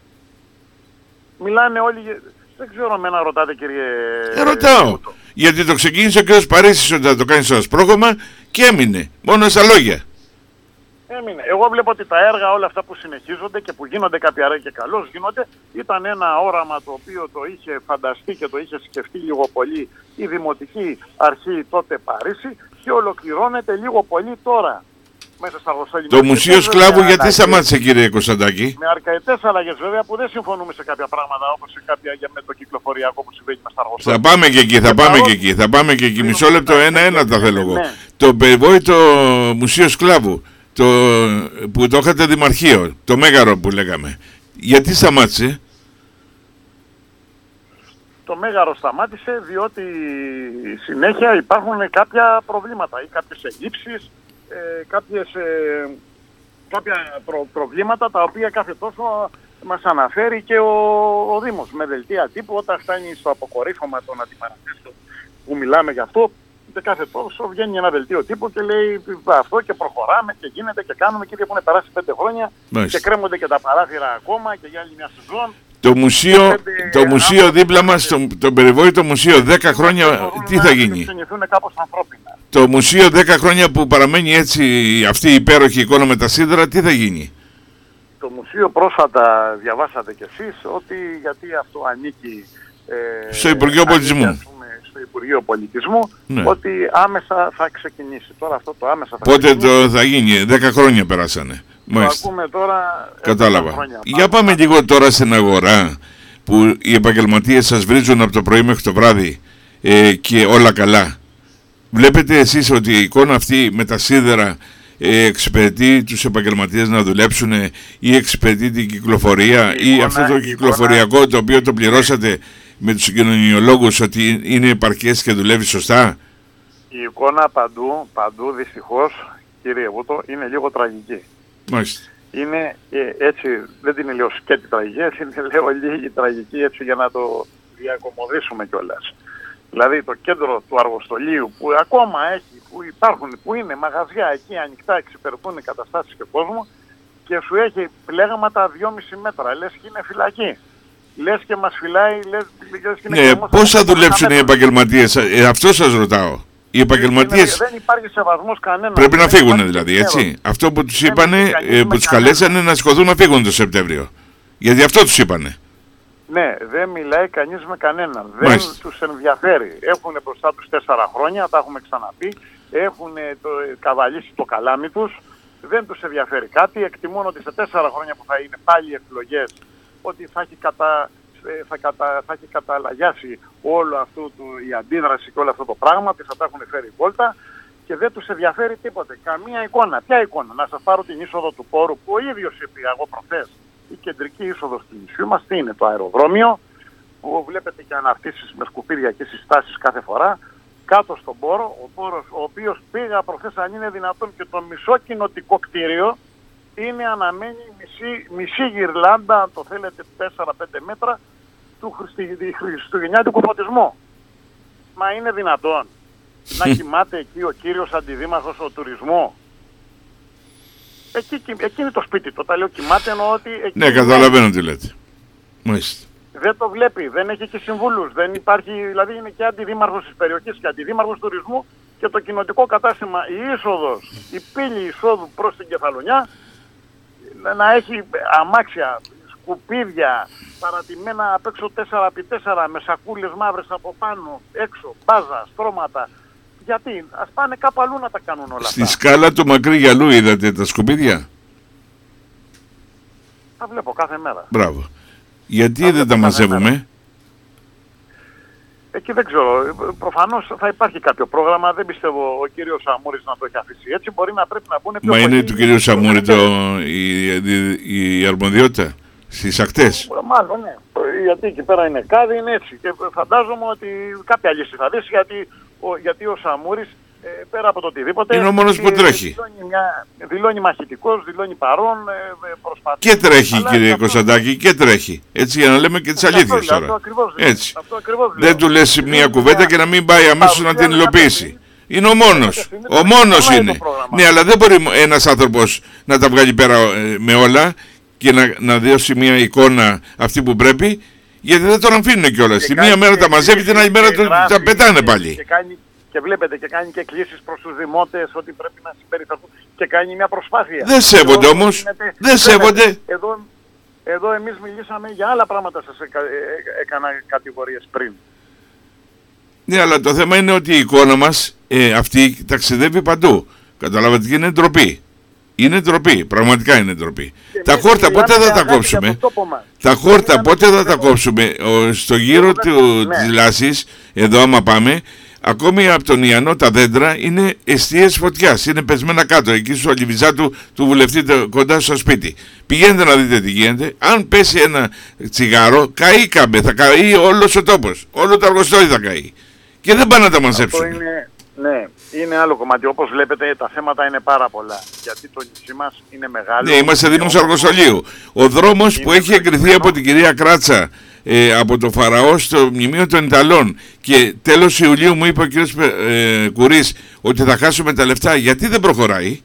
Μιλάνε όλοι, δεν ξέρω με να ρωτάτε, κύριε... Ε, ρωτάω, γιατί το ξεκίνησε ο κ. Παρίσης ότι θα το κάνει στο ασπρόγωμα και έμεινε, μόνο στα λόγια. Έμεινε. Εγώ βλέπω ότι τα έργα όλα αυτά που συνεχίζονται και που γίνονται κάποια έργα και καλώς γίνονται, ήταν ένα όραμα το οποίο το είχε φανταστεί και το είχε σκεφτεί λίγο πολύ η Δημοτική Αρχή τότε Παρίσι και ολοκληρώνεται λίγο πολύ τώρα. Μέσα στα το Μουσείο Σκλάβου γιατί σταμάτησε, κύριε Κωνσταντάκη? Με αρκετές αλλαγές βέβαια που δεν συμφωνούμε σε κάποια πράγματα, όπως σε κάποια για με το κυκλοφοριακό που συμβαίνει με στα αργοσόλια. Θα πάμε και εκεί, θα πάμε και εκεί, θα πάμε και εκεί. Μισό λεπτό, ένα-ένα τα θέλω εγώ. Ναι. Το περιβόητο Μουσείο Σκλάβου, το, που το είχατε δημαρχείο, το Μέγαρο που λέγαμε, γιατί σταμάτησε? Το Μέγαρο σταμάτησε διότι συνέχεια υπάρχουν κάποια προβλήματα ή κάποιες ελλείψεις. Ε, κάποιες, ε, κάποια προ, προβλήματα τα οποία κάθε τόσο μας αναφέρει και ο, ο Δήμος με δελτία τύπου όταν φτάνει στο αποκορύφωμα των αντιπαραθέσεων που μιλάμε γι' αυτό και κάθε τόσο βγαίνει ένα δελτίο τύπου και λέει αυτό και προχωράμε και γίνεται και κάνουμε και έχουν περάσει πέντε χρόνια Μάλιστα. Και κρέμονται και τα παράθυρα ακόμα και για άλλη μια σεζόν. Το μουσείο, πέντε, το μουσείο άμα, δίπλα μας, το, το περιβόητο μουσείο, δέκα χρόνια, τι θα γίνει? Το μουσείο δέκα χρόνια που παραμένει έτσι αυτή η υπέροχη εικόνα με τα σίδερα, τι θα γίνει? Το μουσείο πρόσφατα διαβάσατε κι εσείς ότι γιατί αυτό ανήκει ε, στο Υπουργείο Πολιτισμού. Στο Υπουργείο Πολιτισμού, ναι. Ότι άμεσα θα ξεκινήσει. Τώρα αυτό το άμεσα θα Πότε ξεκινήσει. το θα γίνει, δέκα χρόνια περάσανε. Το ακούμε τώρα. Κατάλαβα. Χρόνια. Για πάμε λίγο τώρα στην αγορά που οι επαγγελματίες σας βρίζουν από το πρωί μέχρι το βράδυ ε, και όλα καλά. Βλέπετε εσείς ότι η εικόνα αυτή με τα σίδερα ε, εξυπηρετεί τους επαγγελματίες να δουλέψουν ή εξυπηρετεί την κυκλοφορία η ή εικόνα, αυτό το κυκλοφοριακό εικόνα... το οποίο το πληρώσατε με τους κοινωνιολόγους ότι είναι επαρκές και δουλεύει σωστά? Η εικόνα παντού, παντού δυστυχώς, κύριε Βούτο, είναι λίγο τραγική. Μάλιστα. Είναι ε, έτσι, δεν την λέω σκέτη τραγική, έτσι είναι λέω λίγη τραγική έτσι για να το διακομωδήσουμε κιόλας. Δηλαδή το κέντρο του Αργοστολίου που ακόμα έχει, που υπάρχουν, που είναι μαγαζιά εκεί ανοιχτά, εξυπηρετούν καταστάσεις και κόσμο και σου έχει πλέγματα δυόμισι μέτρα, λες και είναι φυλακή. Λες και μας φυλάει, λες, λες και είναι... Ναι, πώς θα δουλέψουν οι επαγγελματίες, ε, αυτό σας ρωτάω. Οι επαγγελματίες δεν υπάρχει σεβασμός κανένα. Πρέπει να φύγουν δηλαδή, έτσι. Αυτό που τους είπανε, ε, που τους καλέσανε να σηκωθούν να φύγουν το Σεπτέμβριο. Γιατί αυτό τους είπανε. Ναι, δεν μιλάει κανείς με κανέναν. Δεν Μάλιστα. Τους ενδιαφέρει. Έχουν μπροστά τους τέσσερα χρόνια, τα έχουμε ξαναπεί. Έχουν το, καβαλήσει το καλάμι τους. Δεν τους ενδιαφέρει κάτι. Εκτιμούν ότι σε τέσσερα χρόνια που θα είναι πάλι εκλογές, ότι θα έχει, κατα, θα κατα, θα έχει καταλαγιάσει όλο αυτό το, η αντίδραση και όλο αυτό το πράγμα, ότι θα τα έχουν φέρει βόλτα και δεν τους ενδιαφέρει τίποτε. Καμία εικόνα. Ποια εικόνα? Να σας πάρω την είσοδο του πόρου που ο ίδιος είπε εγώ προχθές. Η κεντρική είσοδος του νησιού μας, τι είναι το αεροδρόμιο, που βλέπετε και αναρτήσεις με σκουπίδια και συστάσεις κάθε φορά, κάτω στον πόρο, ο πόρος, ο οποίος πήγα προχθές αν είναι δυνατόν και το μισό κοινοτικό κτίριο είναι αναμένει μισή, μισή γυρλάντα, αν το θέλετε τέσσερα πέντε μέτρα, του χριστουγεννιάτικου φωτισμού. Μα είναι δυνατόν να κοιμάται εκεί ο κύριος αντιδήμαρχος ο τουρισμού? Εκεί, εκεί είναι το σπίτι του. Τα λέω κοιμάται εννοώ ότι... Ναι, καταλαβαίνω τι λέτε. Μάλιστα. Δεν το βλέπει, δεν έχει και συμβούλους. Δεν υπάρχει, δηλαδή είναι και αντιδήμαρχος της περιοχής και αντιδήμαρχος τουρισμού και το κοινοτικό κατάστημα, η είσοδος, η πύλη εισόδου προς την Κεφαλονιά να έχει αμάξια, σκουπίδια, παρατημένα απ' έξω τέσσερα επί τέσσερα με σακούλες μαύρες από πάνω, έξω, μπάζα, στρώματα. Γιατί, ας πάνε κάπου αλλού να τα κάνουν όλα Στη αυτά. Στη σκάλα του Μακρύ Γυαλού είδατε τα σκουπίδια? Τα βλέπω κάθε μέρα. Μπράβο. Γιατί τα δεν τα μαζεύουμε? Μέρα. Εκεί δεν ξέρω. Προφανώς θα υπάρχει κάποιο πρόγραμμα. Δεν πιστεύω ο κύριος Σαμούρης να το έχει αφήσει έτσι. Μπορεί να πρέπει να μπουν πιο Μα πολύ... είναι του κυρίου Σαμούρη το, η, η, η αρμοδιότητα στις ακτές? Μάλλον ναι. Γιατί εκεί πέρα είναι κάδι, είναι έτσι. Και φαντάζομαι ότι κάποια λύση θα δεις γιατί ο, γιατί ο Σαμούρης ε, πέρα από το οτιδήποτε είναι ο μόνος που τρέχει. Δηλώνει, μια, δηλώνει μαχητικός, δηλώνει παρόν, ε, προσπαθεί. Και τρέχει αλλά κύριε αυτό... Κωνσταντάκη και τρέχει. Έτσι για να λέμε και τις αλήθειες τώρα. Αυτό ακριβώς, έτσι. Αυτό ακριβώς δεν του λες μια κουβέντα και να μην πάει αμέσως να την υλοποιήσει. Είναι ο μόνος. Ο μόνος είναι. Ναι, αλλά δεν μπορεί ένας άνθρωπος να τα βγάλει πέρα με όλα και να, να δώσει μια εικόνα αυτή που πρέπει, γιατί δεν τον αφήνουν κιόλας. Τη μία μέρα τα μαζεύει, την άλλη μέρα τα πετάνε πάλι. Και, κάνει, και βλέπετε και κάνει και κλήσεις προς τους δημότες ότι πρέπει να συμπεριφερθούν και κάνει μια προσπάθεια. Δεν σέβονται όμως. Δεν σέβονται. Εδώ, εδώ εμείς μιλήσαμε για άλλα πράγματα, σας έκα, ε, έκανα κατηγορίες πριν. Ναι, αλλά το θέμα είναι ότι η εικόνα μας ε, αυτή ταξιδεύει παντού. Καταλάβατε και είναι ντροπή. Είναι ντροπή, πραγματικά είναι ντροπή. Τα χόρτα πότε θα τα κόψουμε? Τα χόρτα πότε θα τα κόψουμε? Στο γύρο του, ναι. της Λάσης, εδώ άμα πάμε, ακόμη από τον Ιαννό τα δέντρα είναι εστίες φωτιάς, είναι πεσμένα κάτω, εκεί στο Αλιβιζάτου του βουλευτή κοντά στο σπίτι. Πηγαίνετε να δείτε τι γίνεται. Αν πέσει ένα τσιγάρο, καεί κάμπε, θα καεί όλος ο τόπος, όλο το Αργοστόλι θα καεί. Και δεν πάνε να τα μαζέψουν. Ναι, είναι άλλο κομμάτι. Όπως βλέπετε τα θέματα είναι πάρα πολλά. Γιατί το νησί μας είναι μεγάλο. Ναι, είμαστε Δήμος Αργοστολίου. Ο δρόμος που έχει εγκριθεί από την κυρία Κράτσα ε, από το Φαραώ στο μνημείο των Ιταλών και τέλος Ιουλίου μου είπε ο κύριος ε, Κουρής ότι θα χάσουμε τα λεφτά. Γιατί δεν προχωράει?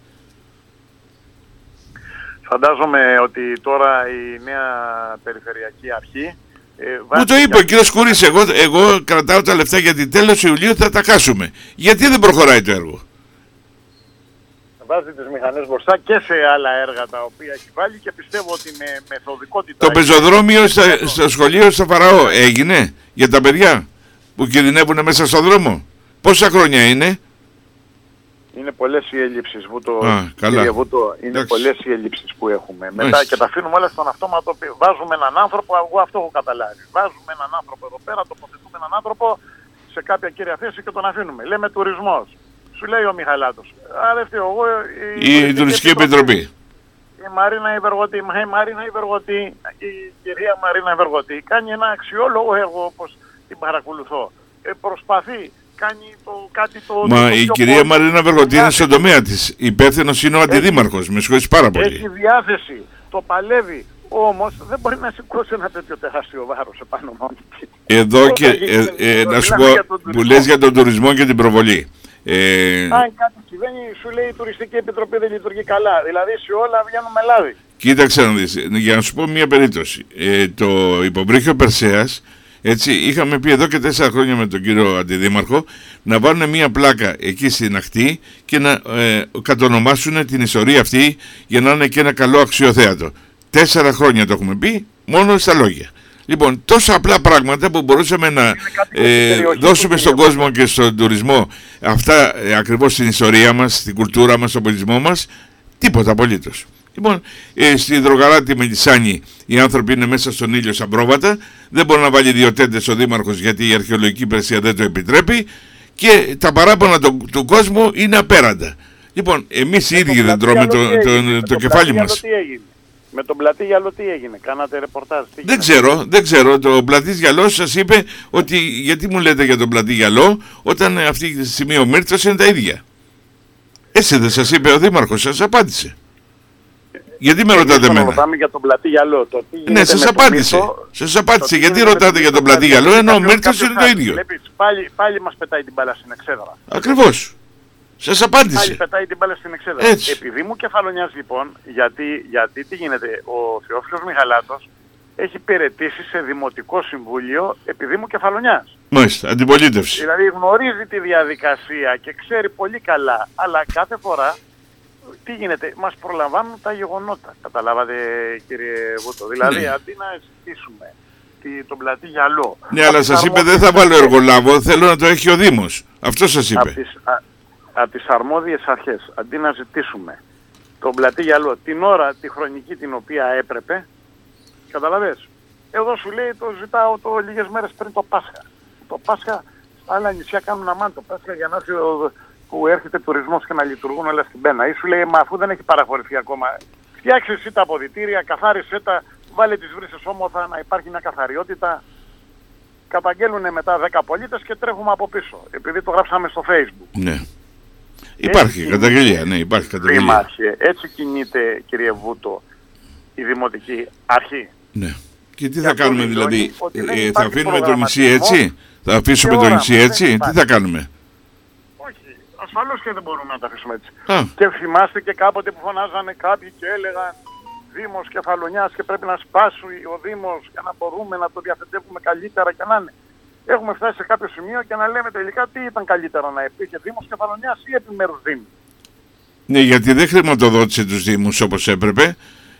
Φαντάζομαι ότι τώρα η νέα περιφερειακή αρχή ε, μου το είπε ο κύριος Κουρής, εγώ, εγώ κρατάω τα λεφτά γιατί τέλος Ιουλίου θα τα χάσουμε. Γιατί δεν προχωράει το έργο? Βάζει τις μηχανές μπροστά και σε άλλα έργα τα οποία έχει βάλει και πιστεύω ότι με μεθοδικότητα... Το πεζοδρόμιο στα, στο σχολείο στο Φαραώ έγινε για τα παιδιά που κινδυνεύουν μέσα στον δρόμο? Πόσα χρόνια είναι? Είναι πολλές οι έλλειψεις, Βούτο, Α, κύριε Βούτο, είναι Εντάξει. πολλές οι έλλειψεις που έχουμε. Μετά Μάλιστα. Και τα αφήνουμε όλα στον αυτόματο, βάζουμε έναν άνθρωπο, εγώ αυτό έχω καταλάβει. Βάζουμε έναν άνθρωπο εδώ πέρα, τοποθετούμε έναν άνθρωπο σε κάποια κύρια θέση και τον αφήνουμε. Λέμε τουρισμός. Σου λέει ο Μιχαλάτος. Άρα εγώ... Η, η Τουριστική Επιτροπή. Η Μαρίνα Ιβεργοτή, η Μαρίνα Ιβεργοτή, η κυρία Μαρίνα Ιβεργοτή κάνει ένα αξιόλογο έργο όπως την παρακολουθώ. Ε, προσπαθεί. Κάνει το, κάτι το... Μα το η κυρία πόλη. Μαρίνα Βεργοτή είναι στον τομέα της. Υπεύθυνος είναι ο αντιδήμαρχος. Με συγχωρείς πάρα πολύ. Έχει διάθεση. Το παλεύει. Όμως δεν μπορεί να σηκώσει ένα τέτοιο τεράστιο βάρος επάνω μόνο. Εδώ και ε, ε, να σου πω που λες για τον τουρισμό και την προβολή. Ε... Αν κάτι συμβαίνει σου λέει η Τουριστική Επιτροπή δεν λειτουργεί καλά. Δηλαδή σε όλα βγαίνουμε λάδι. Κοίταξε να δεις. Για να σου πω μια περίπτωση. Ε, το υποβρύχιο Περσέας, έτσι, είχαμε πει εδώ και τέσσερα χρόνια με τον κύριο Αντιδήμαρχο να βάλουν μια πλάκα εκεί στην ακτή και να ε, κατονομάσουν την ιστορία αυτή για να είναι και ένα καλό αξιοθέατο. Τέσσερα χρόνια το έχουμε πει, μόνο στα λόγια. Λοιπόν, τόσα απλά πράγματα που μπορούσαμε να ε, δώσουμε στον κόσμο και στον τουρισμό αυτά ε, ακριβώς στην ιστορία μας, στην κουλτούρα μας, στον πολιτισμό μας, τίποτα απολύτως. Λοιπόν, ε, στη Δρογαράτη με τη Σάνη οι άνθρωποι είναι μέσα στον ήλιο σαν πρόβατα, δεν μπορεί να βάλει δύο τέντες ο Δήμαρχος γιατί η αρχαιολογική υπηρεσία δεν το επιτρέπει και τα παράπονα του, του κόσμου είναι απέραντα. Λοιπόν, εμείς οι ίδιοι δεν τρώμε το, το, το, το κεφάλι μας. Με τον Πλατή Γυαλό τι έγινε, κάνατε ρεπορτάζ? Τι δεν ξέρω, δεν ξέρω. Το Πλατής Γυαλός σας είπε ότι γιατί μου λέτε για τον Πλατή Γυαλό όταν αυτή τη στιγμή ο Μύρτος είναι τα ίδια. Έτσι δεν σας είπε ο Δήμαρχος, σας απάντησε. Γιατί με ρωτάτε εμένα? Ρωτάμε για τον Πλατή Γυαλό. Το τι ναι, σας απάντησε. Σας απάντησε. Γιατί ρωτάτε για τον Πλατή Γυαλό ενώ ο Μύρτος είναι το ίδιο? Πάλι, πάλι μας πετάει την μπάλα στην εξέδρα. Ακριβώς. Σας απάντησε. Πάλι πετάει την μπάλα στην εξέδρα. Έτσι. Επειδή μου κεφαλονιάζει λοιπόν, γιατί, γιατί τι γίνεται, ο Θεόφιλος Μιχαλάτος έχει υπηρετήσει σε Δημοτικό Συμβούλιο επειδή μου κεφαλονιάς. Μάλιστα, αντιπολίτευση. Δηλαδή γνωρίζει τη διαδικασία και ξέρει πολύ καλά, αλλά κάθε φορά τι γίνεται, μας προλαμβάνουν τα γεγονότα. Καταλάβατε κύριε Βούτο? Δηλαδή ναι. Αντί να ζητήσουμε τον Πλατή Γυαλό. Ναι, αλλά σας είπε δεν θα βάλω εργολάβο, θέλω να το έχει ο Δήμος. Αυτό σας είπε. Από τις, α, από τις αρμόδιες αρχές, αντί να ζητήσουμε τον Πλατή Γυαλό την ώρα, τη χρονική την οποία έπρεπε, καταλαβες. Εδώ σου λέει το ζητάω το λίγες μέρες πριν το Πάσχα. Το Πάσχα, άλλα νησιά κάνουν αμάν το Πάσχα για να έρθει ο, που έρχεται τουρισμός και να λειτουργούν όλα στην πένα. Ή σου λέει, μα αφού δεν έχει παραχωρηθεί ακόμα, φτιάξε εσύ τα αποδυτήρια, καθάρισε τα, βάλε τις βρύσες όμορφα, να υπάρχει μια καθαριότητα. Καταγγέλνουν μετά δέκα πολίτες και τρέχουμε από πίσω, επειδή το γράψαμε στο Facebook. Ναι. Υπάρχει έτσι καταγγελία, ναι, υπάρχει καταγγελία. Πριμάρχε, έτσι κινείται, κύριε Βούτο, η Δημοτική Αρχή. Ναι. Και τι και θα κάνουμε δηλαδή, ε, θα αφήνουμε το νησί έτσι, θα αφήσουμε το νησί έτσι, τι θα κάνουμε? Όχι, ασφαλώς και δεν μπορούμε να τα αφήσουμε έτσι. Α. Και θυμάστε και κάποτε που φωνάζανε κάποιοι και έλεγαν Δήμος Κεφαλονιάς και πρέπει να σπάσει ο Δήμος για να μπορούμε να το διαθετεύουμε καλύτερα και να είναι. Έχουμε φτάσει σε κάποιο σημείο και να λέμε τελικά τι ήταν καλύτερο, να υπήρχε Δήμος Κεφαλονιάς ή επιμέρους Δήμοι. Ναι, γιατί δεν χρηματοδότησε τους Δήμους όπως έπρεπε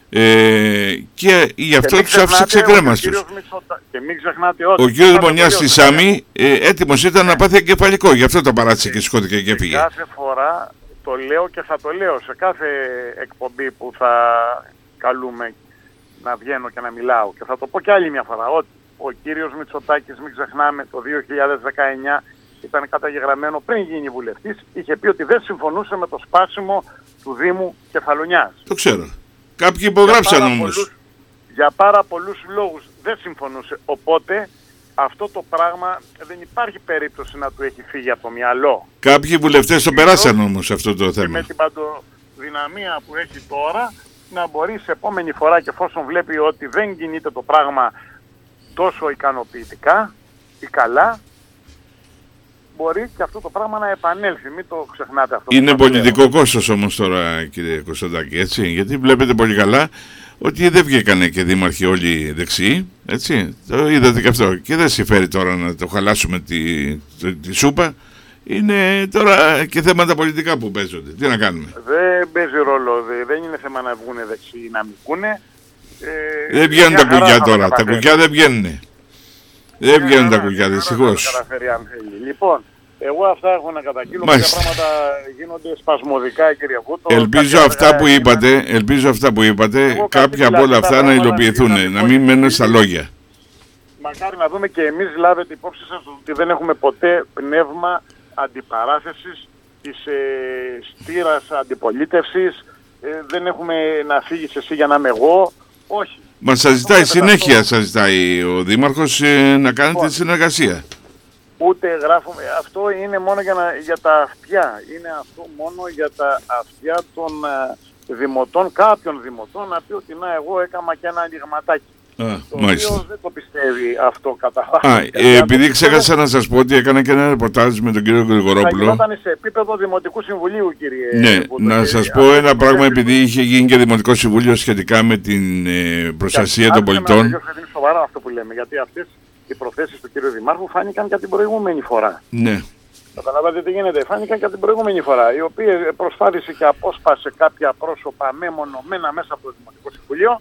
ε, και γι' αυτό τους άφησε ξεκρέμαστος. Και μην ξεχνάτε ότι ο κύριος Μονιάς στη Σάμι ε, έτοιμος ήταν να πάθει εγκεφαλικό, γι' αυτό το παράτησε και σηκώθηκε και έφυγε. Κάθε φορά το λέω και θα το λέω σε κάθε εκπομπή που θα καλούμε να βγαίνω και να μιλάω και θα το πω και άλλη μια φορά ότι ο κύριος Μητσοτάκης, μην ξεχνάμε, το δύο χιλιάδες δεκαεννιά ήταν καταγεγραμμένο πριν γίνει βουλευτής, είχε πει ότι δεν συμφωνούσε με το σπάσιμο του Δήμου Κεφαλονιάς. Το ξέρω. Κάποιοι υπογράψαν όμως. Πολλούς, για πάρα πολλούς λόγους δεν συμφωνούσε. Οπότε αυτό το πράγμα δεν υπάρχει περίπτωση να του έχει φύγει από το μυαλό. Κάποιοι βουλευτές το περάσαν όμως αυτό το θέμα. Και με την παντοδυναμία που έχει τώρα να μπορεί σε επόμενη φορά και εφόσον βλέπει ότι δεν κινείται το πράγμα τόσο ικανοποιητικά ή καλά, μπορεί και αυτό το πράγμα να επανέλθει. Μην το ξεχνάτε αυτό. Είναι πολιτικό κόστος όμως τώρα, κύριε Κωνσταντάκη, έτσι, γιατί βλέπετε πολύ καλά ότι δεν βγήκανε και δήμαρχοι όλοι δεξιοί, έτσι, το είδατε και αυτό. Και δεν συμφέρει τώρα να το χαλάσουμε τη, τη, τη σούπα. Είναι τώρα και θέματα πολιτικά που παίζονται. Τι να κάνουμε. Δεν παίζει ρόλο. Δεν είναι θέμα να βγουν δεξιοί ή να μην βγουνε. Ε, δεν βγαίνουν τα κουκιά τώρα. Τα κουκιά δεν βγαίνουν. Δεν βγαίνουν τα κουκιά, δυστυχώς. Λοιπόν, εγώ αυτά έχω να καταγγείλω. Κάποια πράγματα γίνονται σπασμωδικά, κύριε Βούτο. Ελπίζω αυτά που είπατε, ελπίζω αυτά που είπατε, κάποια από όλα αυτά να υλοποιηθούν, να μην μένουν στα λόγια. Μακάρι να δούμε και εμείς, λάβετε υπόψη σας ότι δεν έχουμε ποτέ πνεύμα αντιπαράθεσης, της ε, στήρας αντιπολίτευσης, ε, δεν έχουμε να φύγεις εσύ για να είμαι εγώ, όχι. Μα σας ζητάει συνέχεια, σας ζητάει ο Δήμαρχος ε, να κάνετε τη συνεργασία. Ούτε γράφουμε, αυτό είναι μόνο για, να, για τα αυτιά, είναι αυτό μόνο για τα αυτιά των ε, δημοτών, κάποιων δημοτών, να πει ότι να εγώ έκανα και ένα ανοιγματάκι. Α, το μάλιστα. οποίο δεν το πιστεύει αυτό κατά βάση. Α, ε, επειδή ξέχασα να σας πω ότι έκανα και ένα ρεπορτάζ με τον κύριο Γρηγορόπουλο. Θα γινόταν σε επίπεδο Δημοτικού Συμβουλίου, κύριε. Ναι, Βούτο, να κύριε, σας πω ένα πράγμα, επειδή είχε γίνει και Δημοτικό Συμβούλιο σχετικά με την ε, προστασία των πολιτών. Είναι σοβαρά αυτό που λέμε, γιατί αυτές οι προθέσεις του κύριου Δημάρχου φάνηκαν και την προηγούμενη φορά. Ναι. Καταλάβατε τι γίνεται, φάνηκαν και την προηγούμενη φορά, η οποία προσπάθησε και απόσπασε κάποια πρόσωπα μεμονωμένα μέσα από το Δημοτικό Συμβουλίο,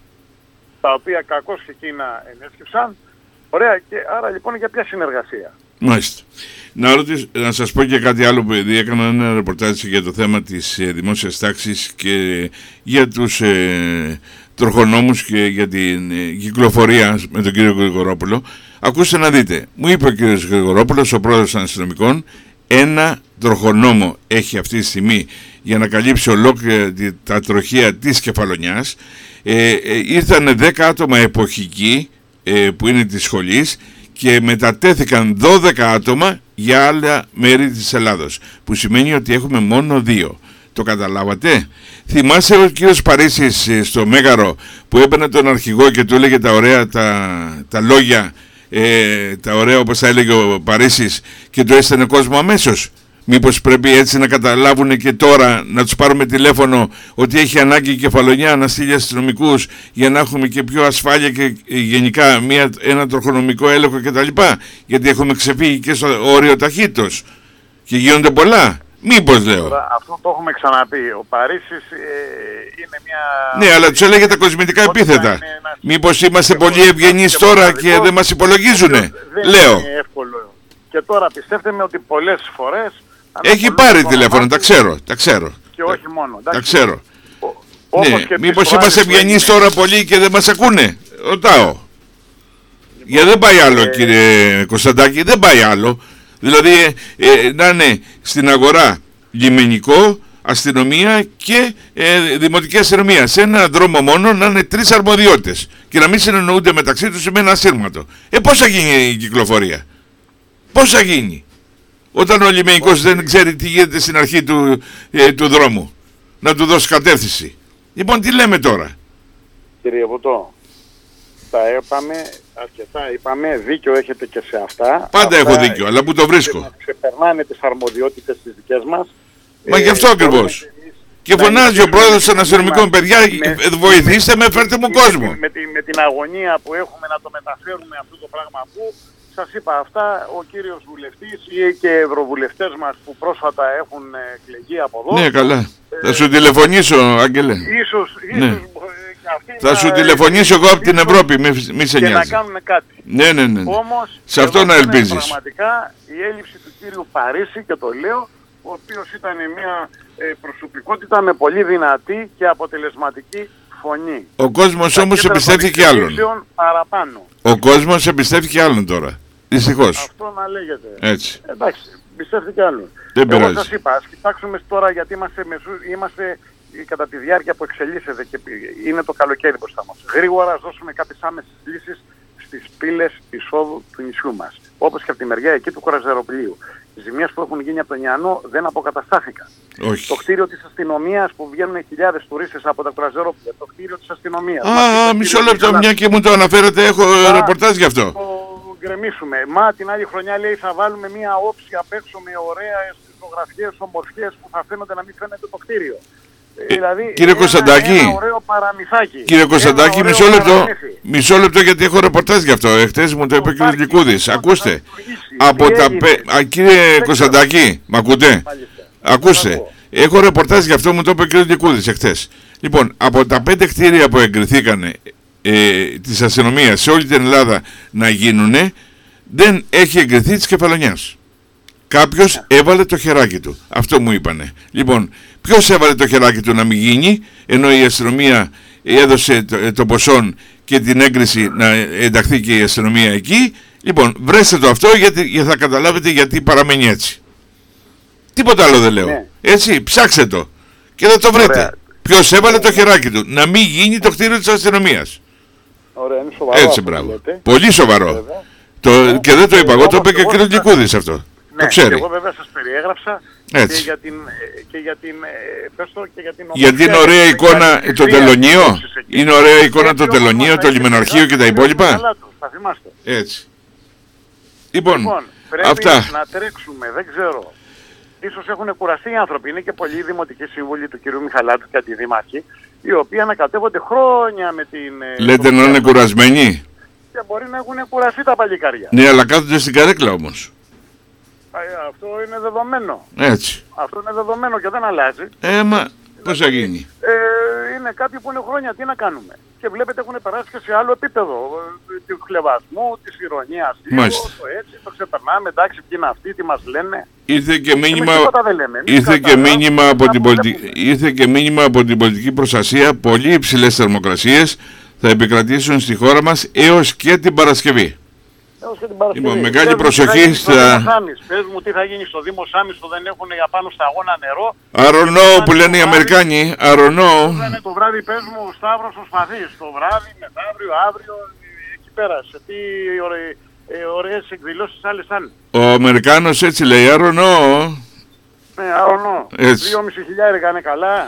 τα οποία κακώς και εκείνα ενέσκυψαν. Ωραία, και άρα λοιπόν για ποια συνεργασία. Μάλιστα. Να, ρωτήσω, να σας πω και κάτι άλλο, που επειδή έκανα ένα ρεπορτάζ για το θέμα της ε, δημόσιας τάξης και για τους ε, τροχονόμους και για την ε, κυκλοφορία με τον κύριο Γρηγορόπουλο. Ακούστε να δείτε, μου είπε ο κύριος Γρηγορόπουλος, ο πρόεδρος των αστυνομικών, ένα τροχονόμο έχει αυτή τη στιγμή για να καλύψει ολόκληρα τα τροχεία της Κεφαλονιάς. Ε, ε, ήρθαν δέκα άτομα εποχικοί ε, που είναι της σχολής και μετατέθηκαν δώδεκα άτομα για άλλα μέρη της Ελλάδος, που σημαίνει ότι έχουμε μόνο δύο. Το καταλάβατε? Θυμάσαι ο κύριος Παρίσης ε, στο Μέγαρο που έπαιρνε τον αρχηγό και του έλεγε τα ωραία τα, τα λόγια, ε, τα ωραία όπως τα έλεγε ο Παρίσης, και του έστελνε κόσμο αμέσως? Μήπως πρέπει έτσι να καταλάβουν και τώρα, να τους πάρουμε τηλέφωνο ότι έχει ανάγκη η Κεφαλονιά να στείλει αστυνομικούς για να έχουμε και πιο ασφάλεια και γενικά μια, ένα τροχονομικό έλεγχο κτλ. Γιατί έχουμε ξεφύγει και στο όριο ταχύτητος και γίνονται πολλά. Μήπως λέω. Αυτό το έχουμε ξαναπεί. Ο Παρίσης ε, είναι μια... Ναι, αλλά τους έλεγε τα κοσμητικά επίθετα. Ένας... Μήπως είμαστε πολύ ευγενείς τώρα και δεν μας υπολογίζουνε. Δεν λέω. Είναι εύκολο. Και τώρα πιστεύτε με ότι πολλές φορές... Έχει πάρει τηλέφωνο, τα ξέρω, τα ξέρω. Και όχι μόνο. Τα ξέρω. Ο, ναι, μήπως είμαστε ευγενείς τώρα πολύ και δεν μας ακούνε. Ρωτάω. Λοιπόν, γιατί δεν πάει άλλο, ε... κύριε Κωνσταντάκη, δεν πάει άλλο. Δηλαδή ε, ε, να είναι στην αγορά λιμενικό, αστυνομία και ε, δημοτική αστυνομία. Σε ένα δρόμο μόνο να είναι τρεις αρμοδιότητες και να μην συνεννοούνται μεταξύ τους με ένα ασύρματο. Ε, πώς θα γίνει η κυκλοφορία? Πώς θα γίνει όταν ο λιμενικός δεν ξέρει τι γίνεται στην αρχή του, ε, του δρόμου? Να του δώσει κατεύθυνση. Λοιπόν, τι λέμε τώρα? Κύριε Βουτό, τα είπαμε αρκετά, είπαμε, δίκιο έχετε και σε αυτά. Πάντα αυτά έχω δίκιο, αλλά πού το βρίσκω? Ξεπερνάνε τις αρμοδιότητες τις δικές μας. Μα ε, γι' αυτό ακριβώς. Και φωνάζει ο πρόεδρος των αστυνομικών, παιδιά, με, βοηθήστε με, φέρτε μου κόσμο. Με, με, με, με την αγωνία που έχουμε να το μεταφέρουμε αυτό το πράγμα που... Σας είπα αυτά, ο κύριος βουλευτής ή και ευρωβουλευτές μας που πρόσφατα έχουν εκλεγεί από εδώ. Ναι, καλά. Ε, θα σου τηλεφωνήσω, Άγγελε. Ίσως, ναι. ίσως θα να... σου τηλεφωνήσω εγώ από την Ευρώπη, μη, μη σε νοιάζει. Και να κάνουμε κάτι. Ναι, ναι, ναι. Όμως, σε αυτό να ελπίζεις. Πραγματικά η έλλειψη του κύριου Παρίσι, και το λέω, ο οποίος ήταν μια ε, προσωπικότητα με πολύ δυνατή και αποτελεσματική φωνή. Ο κόσμος όμως εμπιστεύτηκε άλλον. Παραπάνω. Ο κόσμος εμπιστεύτηκε άλλον τώρα. Δυστυχώς. Αυτό να λέγεται. Έτσι. Εντάξει, εμπιστεύτηκε άλλον. Δεν Εγώ πειράζει. σας είπα, ας κοιτάξουμε τώρα, γιατί είμαστε, μεσού, είμαστε κατά τη διάρκεια που εξελίσσεται και είναι το καλοκαίρι μπροστά μας. Γρήγορα ας δώσουμε κάποιες άμεσες λύσεις στις πύλες εισόδου του νησιού μας. Όπως και από τη μεριά εκεί του Κοραζεροπλίου. Οι ζημίες που έχουν γίνει από τον Ιαννό δεν αποκαταστάθηκαν. Όχι. Το κτίριο της αστυνομίας που βγαίνουν χιλιάδες τουρίστες από τα κουραζερόπλια. Το κτίριο της αστυνομίας. Α, μισό λεπτό, μια και μου το αναφέρετε, έχω α, ρεπορτάζ γι' αυτό. Το γκρεμίσουμε. Μα την άλλη χρονιά λέει θα βάλουμε μια όψη απ' έξω με ωραίες φωτογραφίες, ομορφιές που θα φαίνονται να μην φαίνεται το κτίριο. Ε, δηλαδή, κύριε Κωνσταντάκη, ένα, ένα ωραίο παραμυθάκι. Κύριε Κωνσταντάκη, μισό λεπτό, μισό λεπτό γιατί έχω ρεπορτάζ γι' αυτό. Εχθές μου το είπε ο κύριος Λυκούδης. Ακούστε, από τα πε... Α, κύριε Κωνσταντάκη, μ' ακούτε? Ακούστε, έχω ρεπορτάζ γι' αυτό, μου το είπε ο κύριος Λυκούδης εχθές. Λοιπόν, από τα πέντε κτίρια που εγκριθήκανε ε, της αστυνομίας σε όλη την Ελλάδα να γίνουνε, δεν έχει εγκριθεί της Κεφαλονιάς. Κάποιος έβαλε το χεράκι του. Αυτό μου είπανε. Λοιπόν, ποιος έβαλε το χεράκι του να μην γίνει, ενώ η αστυνομία έδωσε το, το ποσόν και την έγκριση να ενταχθεί και η αστυνομία εκεί. Λοιπόν, βρέστε το αυτό γιατί, γιατί θα καταλάβετε γιατί παραμένει έτσι. Τίποτα άλλο δεν λέω. Ναι. Έτσι, ψάξτε το και θα το βρείτε. Ωραία. Ποιος έβαλε το χεράκι του να μην γίνει το κτίριο της αστυνομίας. Ωραία, είναι σοβαρό. Έτσι, μπράβο. Πολύ σοβαρό. Το, ναι. Και δεν το είπα εγώ, το είπε και ο κ. Λυκούδης αυτό. Ναι, το ξέρει. Και εγώ βέβαια σας περιέγραψα έτσι. Και για την, και για την, πες το, και για την γιατί είναι ωραία εικόνα το τελωνείο, είναι ωραία εικόνα το τελωνείο, το λιμεναρχείο και τα υπόλοιπα. Θα θυμάστε. Έτσι. Λοιπόν, λοιπόν πρέπει αυτά. να τρέξουμε, δεν ξέρω. Ίσως έχουν κουραστεί οι άνθρωποι, είναι και πολλοί δημοτικοί σύμβουλοι του κ. Μιχαλάτου και αντιδήμαρχοι, οι οποίοι ανακατεύονται χρόνια με την... Λέτε να είναι κουρασμένοι. Και μπορεί να έχουν κουραστεί τα παλικάρια. Ναι, αλλά κάθονται στην καρέκλα όμως. Αυτό είναι δεδομένο. Έτσι. Αυτό είναι δεδομένο και δεν αλλάζει. Ε, μα πώς θα γίνει. Ε, είναι κάποιοι που είναι χρόνια, τι να κάνουμε. Και βλέπετε έχουν περάσει και σε άλλο επίπεδο. Του χλεβασμού, της ηρωνίας. Μάλιστα. Το έτσι, το ξεπερνάμε, εντάξει, ποιοι είναι αυτοί, τι μας λένε. Ήρθε και μήνυμα, ήρθε και μήνυμα, από την πολιτική, ήρθε και μήνυμα από την πολιτική προστασία. Πολύ υψηλές θερμοκρασίες θα επικρατήσουν στη χώρα μας έως και την Παρασκευή. Λοιπόν, μεγάλη προσοχή στα... Πες μου τι θα γίνει στο Δήμο Σάμις που δεν έχουν για πάνω στα αγώνα νερό. Αρωνό που λένε οι Αμερικάνοι. Αρωνό. Το βράδυ πες μου ο Σταύρος ο Σπαθής. Το βράδυ, μεθαύριο, αύριο, εκεί πέρα. Σε τι ωραίες εκδηλώσεις άλλες θα είναι. Ο Αμερικάνος έτσι λέει, αρωνό. Ναι, αρωνό. Δυόμισι χιλιάρικα είναι καλά.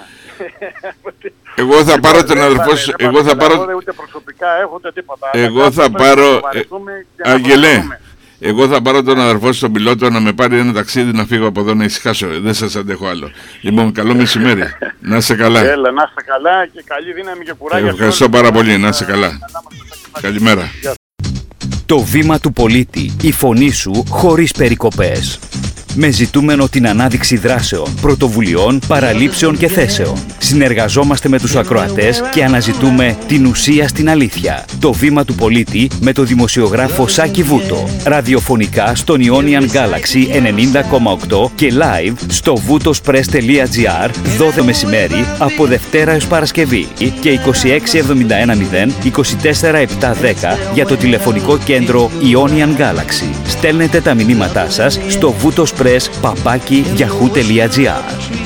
Εγώ θα πάρω τον αδερφό σου. Εγώ θα πάρω. Ούτε προσωπικά έχω ούτε τίποτα. Εγώ θα πάρω. Αγγελέ. Εγώ θα πάρω τον αδερφό σου στον πιλότο να με πάρει ένα ταξίδι να φύγω από εδώ να ησυχάσω. Δεν σας αντέχω άλλο. Λοιπόν, καλό μεσημέρι. Να είσαι καλά. Έλα, να είσαι καλά και καλή δύναμη και κουράγιο. Ευχαριστώ πάρα πολύ. Να είσαι καλά. Καλημέρα. Το βήμα του πολίτη. Η φωνή σου χωρίς περικοπές. Με ζητούμενο την ανάδειξη δράσεων, πρωτοβουλειών, παραλήψεων και θέσεων. Συνεργαζόμαστε με τους ακροατές και αναζητούμε την ουσία στην αλήθεια. Το βήμα του πολίτη με το δημοσιογράφο Σάκη Βούτο. Ραδιοφωνικά στον Ionian Galaxy ενενήντα κόμμα οκτώ και live στο βουτοσπρες τελεία τζι άρ δώδεκα μεσημέρι από Δευτέρα έως Παρασκευή και είκοσι έξι εβδομήντα ένα μηδέν είκοσι τέσσερα επτακόσια δέκα για το τηλεφωνικό κέντρο Ionian Galaxy. Στέλνετε τα μηνύματά σας στο βουτοσπρες παπάκι γιαχού τελεία τζι άρ.